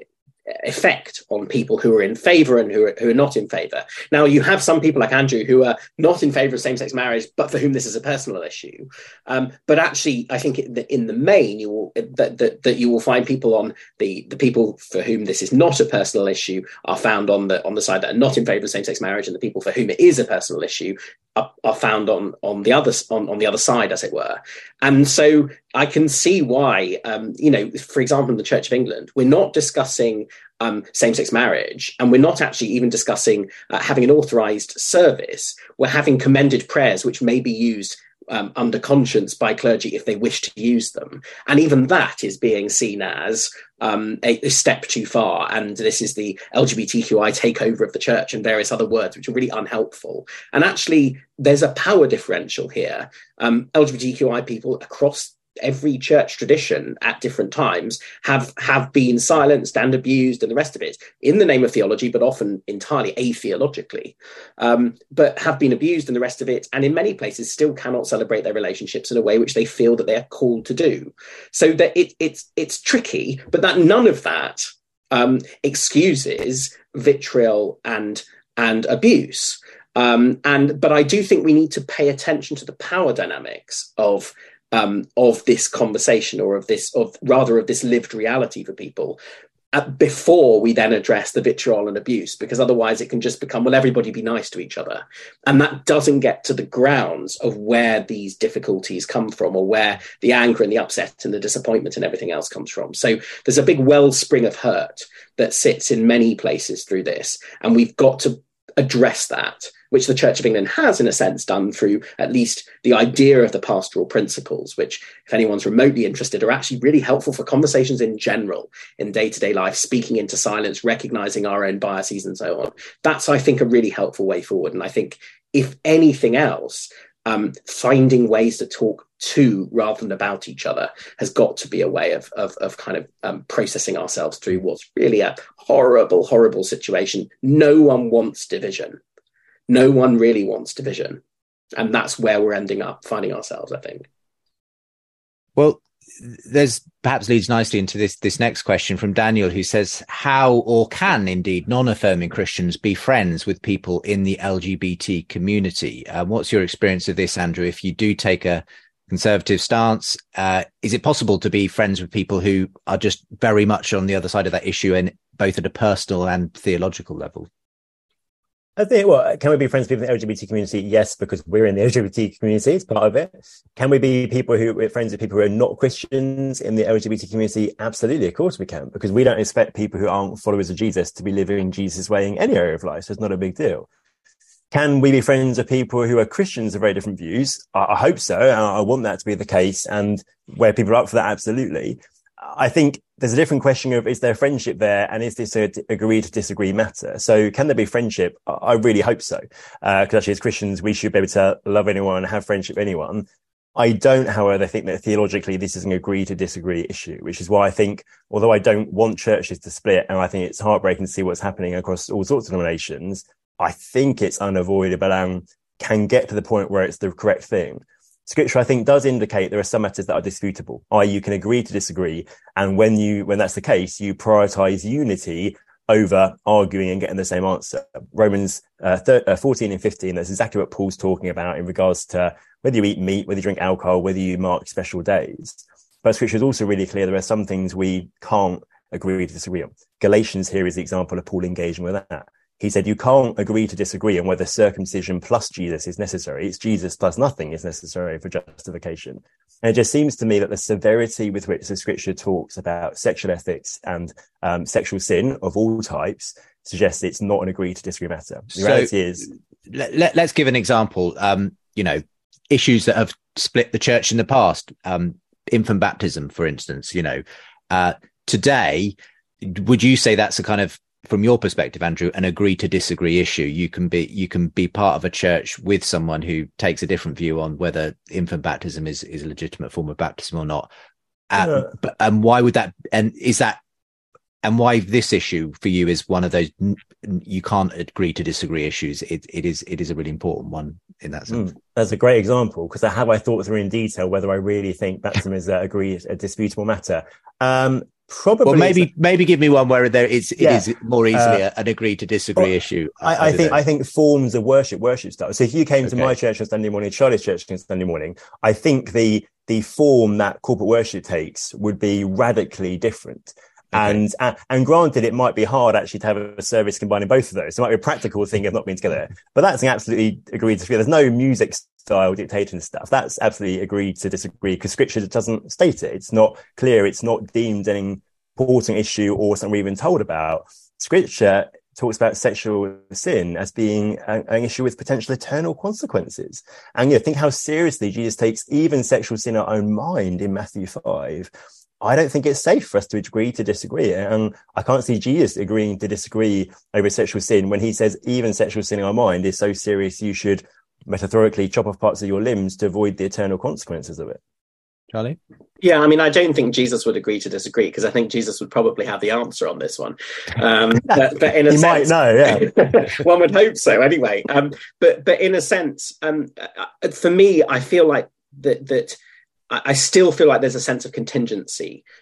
effect on people who are in favour and who are, who are not in favour. Now, you have some people like Andrew who are not in favour of same-sex marriage, but for whom this is a personal issue. Um, but actually, I think in the main, you will that, that, that you will find people on the the people for whom this is not a personal issue are found on the on the side that are not in favour of same-sex marriage, and the people for whom it is a personal issue are, are found on on the other on, on the other side, as it were. And so I can see why, um, you know, for example, in the Church of England, we're not discussing um, same-sex marriage, and we're not actually even discussing uh, having an authorised service. We're having commended prayers, which may be used um, under conscience by clergy if they wish to use them. And even that is being seen as um, a, a step too far. And this is the L G B T Q I takeover of the church and various other words, which are really unhelpful. And actually, there's a power differential here. Um, L G B T Q I people across every church tradition at different times have have been silenced and abused and the rest of it in the name of theology, but often entirely atheologically, um, but have been abused and the rest of it, and in many places still cannot celebrate their relationships in a way which they feel that they are called to do. So that it, it's it's tricky, but that none of that um, excuses vitriol and and abuse. Um, and but I do think we need to pay attention to the power dynamics of Um, of this conversation, or of this, of rather of this lived reality for people. uh, before we then address the vitriol and abuse, because otherwise it can just become, well, everybody be nice to each other. And that doesn't get to the grounds of where these difficulties come from, or where the anger and the upset and the disappointment and everything else comes from. So there's a big wellspring of hurt that sits in many places through this. And we've got to address that, which the Church of England has, in a sense, done through at least the idea of the pastoral principles, which, if anyone's remotely interested, are actually really helpful for conversations in general, in day-to-day life, speaking into silence, recognizing our own biases and so on. That's, I think, a really helpful way forward. And I think, if anything else, um, finding ways to talk to rather than about each other has got to be a way of, of, of kind of um, processing ourselves through what's really a horrible, horrible situation. No one wants division. No one really wants division. And that's where we're ending up finding ourselves, I think. Well, there's perhaps leads nicely into this, this next question from Daniel, who says, how or can indeed non-affirming Christians be friends with people in the L G B T community? Uh, what's your experience of this, Andrew? If you do take a conservative stance, uh, is it possible to be friends with people who are just very much on the other side of that issue, and both at a personal and theological level? I think, well, can we be friends with people in the L G B T community? Yes, because we're in the L G B T community, it's part of it. Can we be people who we're friends with people who are not Christians in the L G B T community? Absolutely, of course we can, because we don't expect people who aren't followers of Jesus to be living Jesus' way in any area of life, so it's not a big deal. Can we be friends with people who are Christians of very different views? I, I hope so, and I want that to be the case, and where people are up for that, absolutely. I think there's a different question of, is there friendship there, and is this a agree to disagree matter? So can there be friendship? I really hope so, because uh, actually as Christians we should be able to love anyone and have friendship with anyone. I don't, however, think that theologically this is an agree to disagree issue, which is why I think, although I don't want churches to split, and I think it's heartbreaking to see what's happening across all sorts of denominations, I think it's unavoidable and can get to the point where it's the correct thing. Scripture, I think, does indicate there are some matters that are disputable, that is you can agree to disagree. And when you, when that's the case, you prioritize unity over arguing and getting the same answer. Romans uh, thir- uh, fourteen and fifteen, that's exactly what Paul's talking about in regards to whether you eat meat, whether you drink alcohol, whether you mark special days. But Scripture is also really clear there are some things we can't agree to disagree on. Galatians here is the example of Paul engaging with that. He said, you can't agree to disagree on whether circumcision plus Jesus is necessary. It's Jesus plus nothing is necessary for justification. And it just seems to me that the severity with which the Scripture talks about sexual ethics and um, sexual sin of all types suggests it's not an agree to disagree matter. The so, reality is... Let, let, let's give an example. Um, you know, issues that have split the church in the past. Um, infant baptism, for instance, you know. Uh, today, would you say that's a kind of, from your perspective, Andrew, an agree to disagree issue? You can be you can be part of a church with someone who takes a different view on whether infant baptism is, is a legitimate form of baptism or not. Uh, yeah. but, and why would that? And is that? And why this issue for you is one of those you can't agree to disagree issues? It it is it is a really important one in that sense. Mm, that's a great example, because I have I thought through in detail whether I really think baptism is a agree a disputable matter. Um, Probably. Well, maybe maybe give me one where there is it yeah. is more easily uh, an agree to disagree well, issue. I, I, I think I think forms of worship, worship style. So if you came okay. to my church on Sunday morning, Charlie's church on Sunday morning, I think the the form that corporate worship takes would be radically different. Okay. And, and and granted, it might be hard actually to have a service combining both of those. So it might be a practical thing of not being together. But that's an absolutely agreed to disagree. There's no music style dictating stuff. That's absolutely agreed to disagree, because Scripture doesn't state it. It's not clear. It's not deemed an important issue or something we've been told about. Scripture talks about sexual sin as being an, an issue with potential eternal consequences. And you know, think how seriously Jesus takes even sexual sin in our own mind in Matthew five. I don't think it's safe for us to agree to disagree. And I can't see Jesus agreeing to disagree over sexual sin when he says even sexual sin in our mind is so serious you should metaphorically chop off parts of your limbs to avoid the eternal consequences of it. Charlie? Yeah, I mean, I don't think Jesus would agree to disagree, because I think Jesus would probably have the answer on this one. Um, but, but in a he sense, might know, yeah. One would hope so, anyway. Um, but but in a sense, um, for me, I feel like that that I still feel like there's a sense of contingency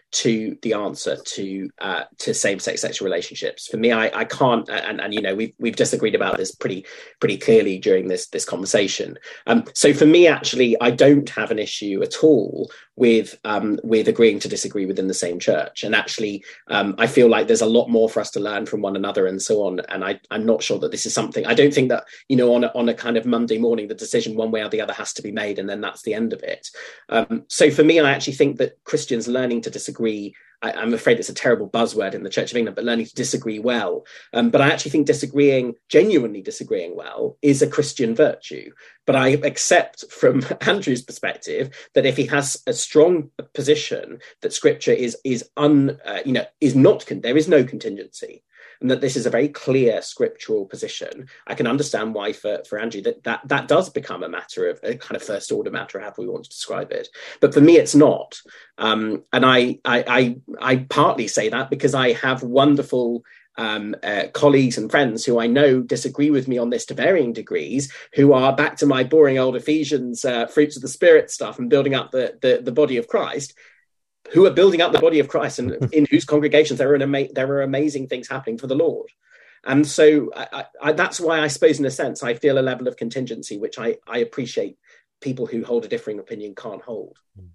to the answer to uh, to same-sex sexual relationships. For me, I, I can't, and, and you know, we've we've disagreed about this pretty pretty clearly during this this conversation. Um, so for me, actually, I don't have an issue at all with um, with agreeing to disagree within the same church. And actually, um, I feel like there's a lot more for us to learn from one another and so on. And I, I'm not sure that this is something, I don't think that, you know, on a, on a kind of Monday morning, the decision one way or the other has to be made, and then that's the end of it. Um, so for me, I actually think that Christians learning to disagree, I, I'm afraid it's a terrible buzzword in the Church of England, but learning to disagree well. Um, but I actually think disagreeing, genuinely disagreeing well, is a Christian virtue. But I accept from Andrew's perspective that if he has a strong position that Scripture is is un, uh, you know, is not, con- there is no contingency, and that this is a very clear scriptural position, I can understand why for, for Andrew that, that that does become a matter of a kind of first order matter, however we want to describe it. But for me, it's not. Um, and I, I, I, I partly say that because I have wonderful um, uh, colleagues and friends who I know disagree with me on this to varying degrees, who are back to my boring old Ephesians uh, fruits of the Spirit stuff and building up the, the, the body of Christ, who are building up the body of Christ, and in whose congregations there are, an ama- there are amazing things happening for the Lord. And so I, I, that's why I suppose, in a sense, I feel a level of contingency, which I, I appreciate people who hold a differing opinion can't hold.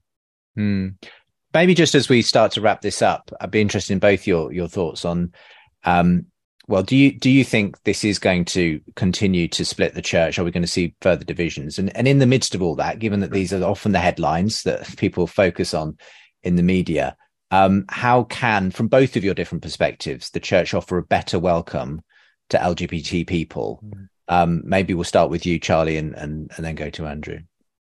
Mm. Maybe just as we start to wrap this up, I'd be interested in both your, your thoughts on, um, well, do you do you think this is going to continue to split the church? Are we going to see further divisions? And, and in the midst of all that, given that these are often the headlines that people focus on in the media, um, how can, from both of your different perspectives, the church offer a better welcome to L G B T people? Mm. Um, maybe we'll start with you, Charlie, and, and, and then go to Andrew.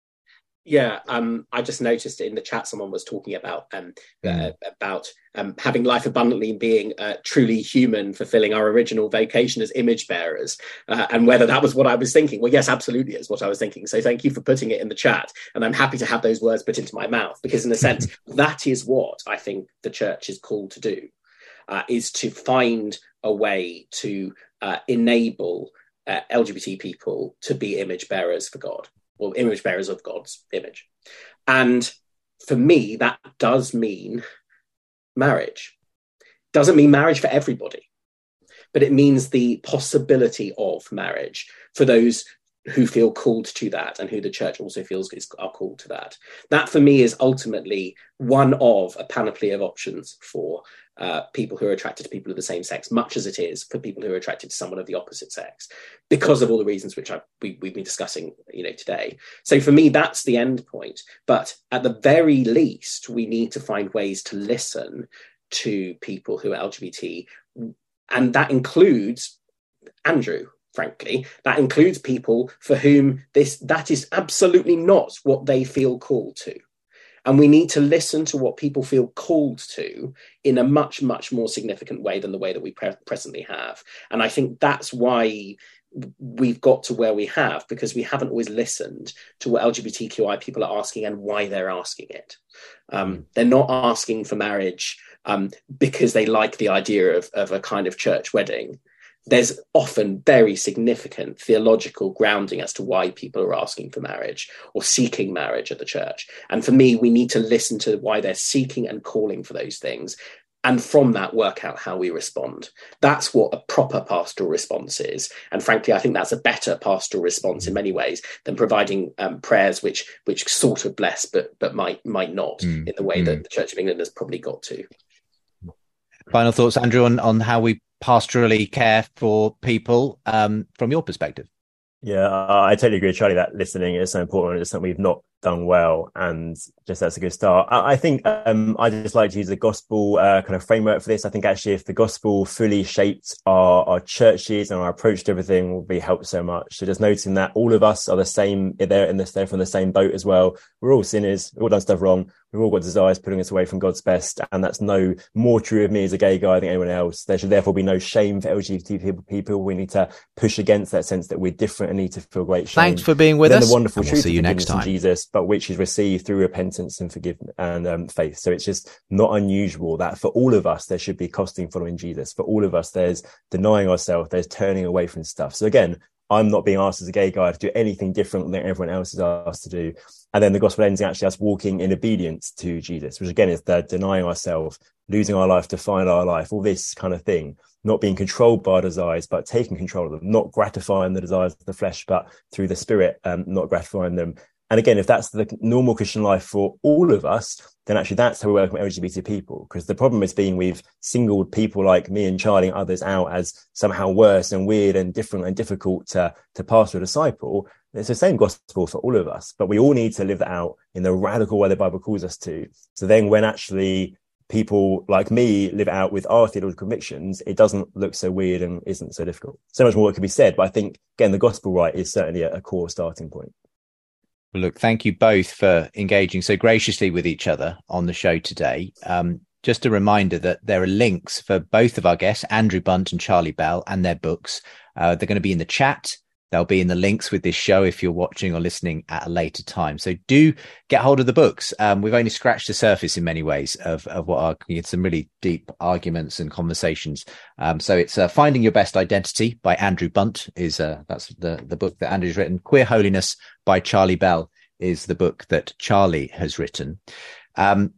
Yeah, um, I just noticed in the chat someone was talking about um, mm. uh, about um, having life abundantly and being uh, truly human, fulfilling our original vocation as image bearers, uh, and whether that was what I was thinking. Well, yes, absolutely is what I was thinking. So thank you for putting it in the chat, and I'm happy to have those words put into my mouth, because in a sense, that is what I think the church is called to do, uh, is to find a way to uh, enable uh, L G B T people to be image bearers for God. Or image bearers of God's image. And for me, that does mean marriage. Doesn't mean marriage for everybody, but it means the possibility of marriage for those who feel called to that, and who the church also feels is, are called to that. That for me is ultimately one of a panoply of options for uh, people who are attracted to people of the same sex, much as it is for people who are attracted to someone of the opposite sex, because of all the reasons which I, we, we've been discussing, you know, today. So for me, that's the end point. But at the very least, we need to find ways to listen to people who are L G B T, and that includes Andrew. Frankly, that includes people for whom this that is absolutely not what they feel called to. And we need to listen to what people feel called to in a much, much more significant way than the way that we pre- presently have. And I think that's why we've got to where we have, because we haven't always listened to what L G B T Q I people are asking and why they're asking it. Um, they're not asking for marriage um, because they like the idea of, of a kind of church wedding. There's often very significant theological grounding as to why people are asking for marriage or seeking marriage at the church. And for me, we need to listen to why they're seeking and calling for those things, and from that work out how we respond. That's what a proper pastoral response is. And frankly, I think that's a better pastoral response in many ways than providing um, prayers which which sort of bless but but might might not mm. in the way mm. that the Church of England has probably got to. Final thoughts, Andrew, on, on how we pastorally care for people um, from your perspective? Yeah, I totally agree, Charlie, that listening is so important. It's something we've not done well, and just that's a good start. I, I think um, I just like to use the gospel uh, kind of framework for this. I think actually if the gospel fully shaped our, our churches and our approach to everything will be helped so much. So just noticing that all of us are the same, they're in this, they're from the same boat as well. We're all sinners, we've all done stuff wrong. We've all got desires putting us away from God's best. And that's no more true of me as a gay guy than anyone else. There should therefore be no shame for L G B T people. We need to push against that sense that we're different and need to feel great shame. Thanks for being with then us. The wonderful and truth we'll see you of next time. In Jesus, but which is received through repentance and forgiveness and um, faith. So it's just not unusual that for all of us, there should be costing following Jesus. For all of us, there's denying ourselves, there's turning away from stuff. So again, I'm not being asked as a gay guy to do anything different than everyone else is asked to do. And then the gospel ends in actually us walking in obedience to Jesus, which again is the denying ourselves, losing our life to find our life, all this kind of thing, not being controlled by our desires, but taking control of them, not gratifying the desires of the flesh, but through the spirit, um, not gratifying them. And again, if that's the normal Christian life for all of us, then actually that's how we welcome L G B T people. Because the problem has been we've singled people like me and Charlie and others out as somehow worse and weird and different and difficult to, to pastor a disciple. It's the same gospel for all of us, but we all need to live that out in the radical way the Bible calls us to. So then when actually people like me live out with our theological convictions, it doesn't look so weird and isn't so difficult. So much more could be said, but I think, again, the gospel right is certainly a, a core starting point. Well, look, thank you both for engaging so graciously with each other on the show today. Um, just a reminder that there are links for both of our guests, Andrew Bunt and Charlie Bell, and their books. Uh, they're going to be in the chat. They'll be in the links with this show if you're watching or listening at a later time. So do get hold of the books. Um, we've only scratched the surface in many ways of, of what are it's some really deep arguments and conversations. Um, so it's uh, Finding Your Best Identity by Andrew Bunt is uh, that's the, the book that Andrew's written. Queer Holiness by Charlie Bell is the book that Charlie has written. Um,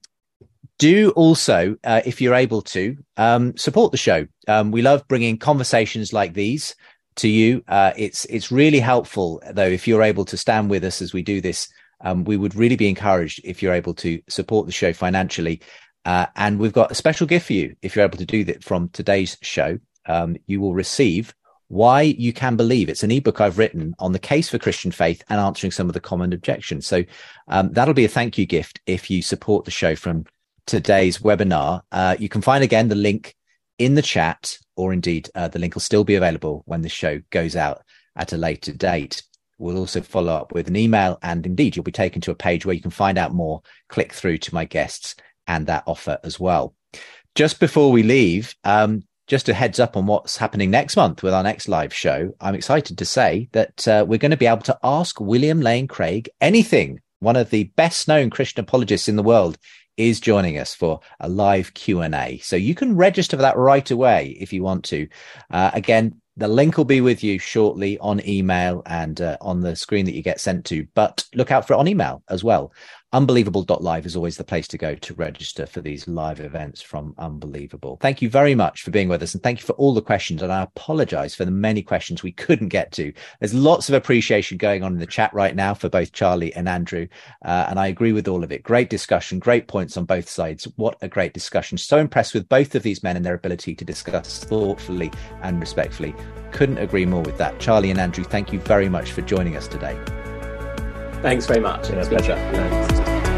Do also, uh, if you're able to, um, support the show. Um, we love bringing conversations like these to you. Uh, it's it's really helpful, though, if you're able to stand with us as we do this. Um, we would really be encouraged if you're able to support the show financially. Uh, and we've got a special gift for you if you're able to do that from today's show. Um, you will receive Why You Can Believe. It's an ebook I've written on the case for Christian faith and answering some of the common objections. So um, that'll be a thank you gift if you support the show from today's webinar. Uh, you can find again the link in the chat, or indeed uh, the link will still be available when the show goes out at a later date. We'll also follow up with an email, and indeed you'll be taken to a page where you can find out more. Click through to my guests and that offer as well. Just before we leave, um, just a heads up on what's happening next month with our next live show. I'm excited to say that uh, we're going to be able to ask William Lane Craig anything. One of the best known Christian apologists in the world is joining us for a live Q and A. So you can register for that right away if you want to. Uh, again, the link will be with you shortly on email and uh, on the screen that you get sent to, but look out for it on email as well. unbelievable dot live is always the place to go to register for these live events from Unbelievable. Thank you very much for being with us, and thank you for all the questions. And I apologize for the many questions we couldn't get to. There's lots of appreciation going on in the chat right now for both Charlie and Andrew. Uh, and I agree with all of it. Great discussion, great points on both sides. What a great discussion. So impressed with both of these men and their ability to discuss thoughtfully and respectfully. Couldn't agree more with that. Charlie and Andrew, thank you very much for joining us today. Thanks very much. Yeah, it's been a pleasure. Thanks.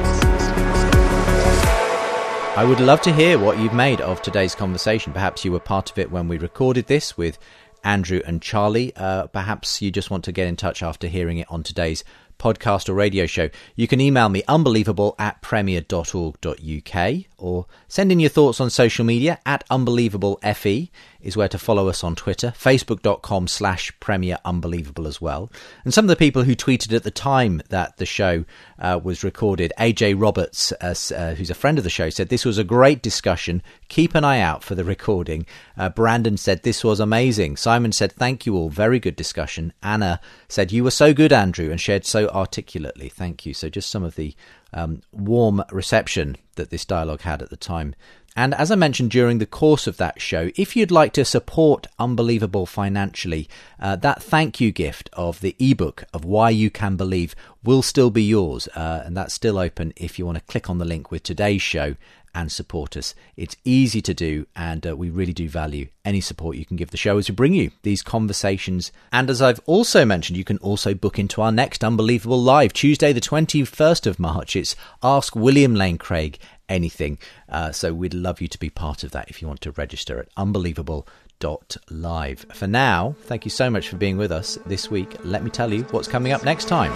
I would love to hear what you've made of today's conversation. Perhaps you were part of it when we recorded this with Andrew and Charlie. Uh, perhaps you just want to get in touch after hearing it on today's podcast or radio show. You can email me unbelievable at premier dot org dot uk, or send in your thoughts on social media at unbelievablefe is where to follow us on Twitter, facebook.com slash premier unbelievable as well. And some of the people who tweeted at the time that the show uh, was recorded, A J Roberts, uh, uh, who's a friend of the show, said this was a great discussion. Keep an eye out for the recording. Uh, Brandon said this was amazing. Simon said thank you all. Very good discussion. Anna said you were so good, Andrew, and shared so articulately. Thank you. So just some of the um, warm reception that this dialogue had at the time. And as I mentioned during the course of that show, if you'd like to support Unbelievable financially, uh, that thank you gift of the ebook of Why You Can Believe will still be yours. Uh, and that's still open if you want to click on the link with today's show and support us. It's easy to do, and uh, we really do value any support you can give the show as we bring you these conversations. And as I've also mentioned, you can also book into our next Unbelievable Live, Tuesday the twenty-first of March. It's Ask William Lane Craig Anything. Uh, so we'd love you to be part of that if you want to register at unbelievable dot live. For now, thank you so much for being with us this week. Let me tell you what's coming up next time.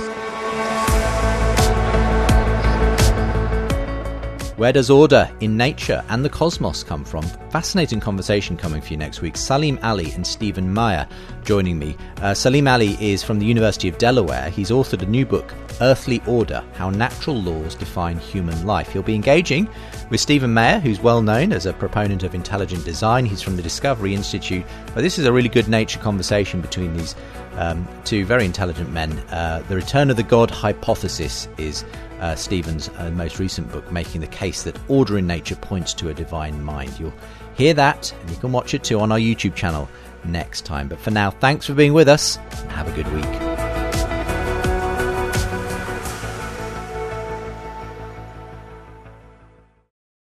Where does order in nature and the cosmos come from? Fascinating conversation coming for you next week. Salim Ali and Stephen Meyer joining me. Uh, Salim Ali is from the University of Delaware. He's authored a new book, Earthly Order, How Natural Laws Define Human Life. He'll be engaging with Stephen Meyer, who's well known as a proponent of intelligent design. He's from the Discovery Institute. But this is a really good nature conversation between these Um, two very intelligent men. Uh, the Return of the God Hypothesis is uh, Stephen's uh, most recent book, making the case that order in nature points to a divine mind. You'll hear that, and you can watch it too on our YouTube channel next time. But for now, thanks for being with us, and have a good week.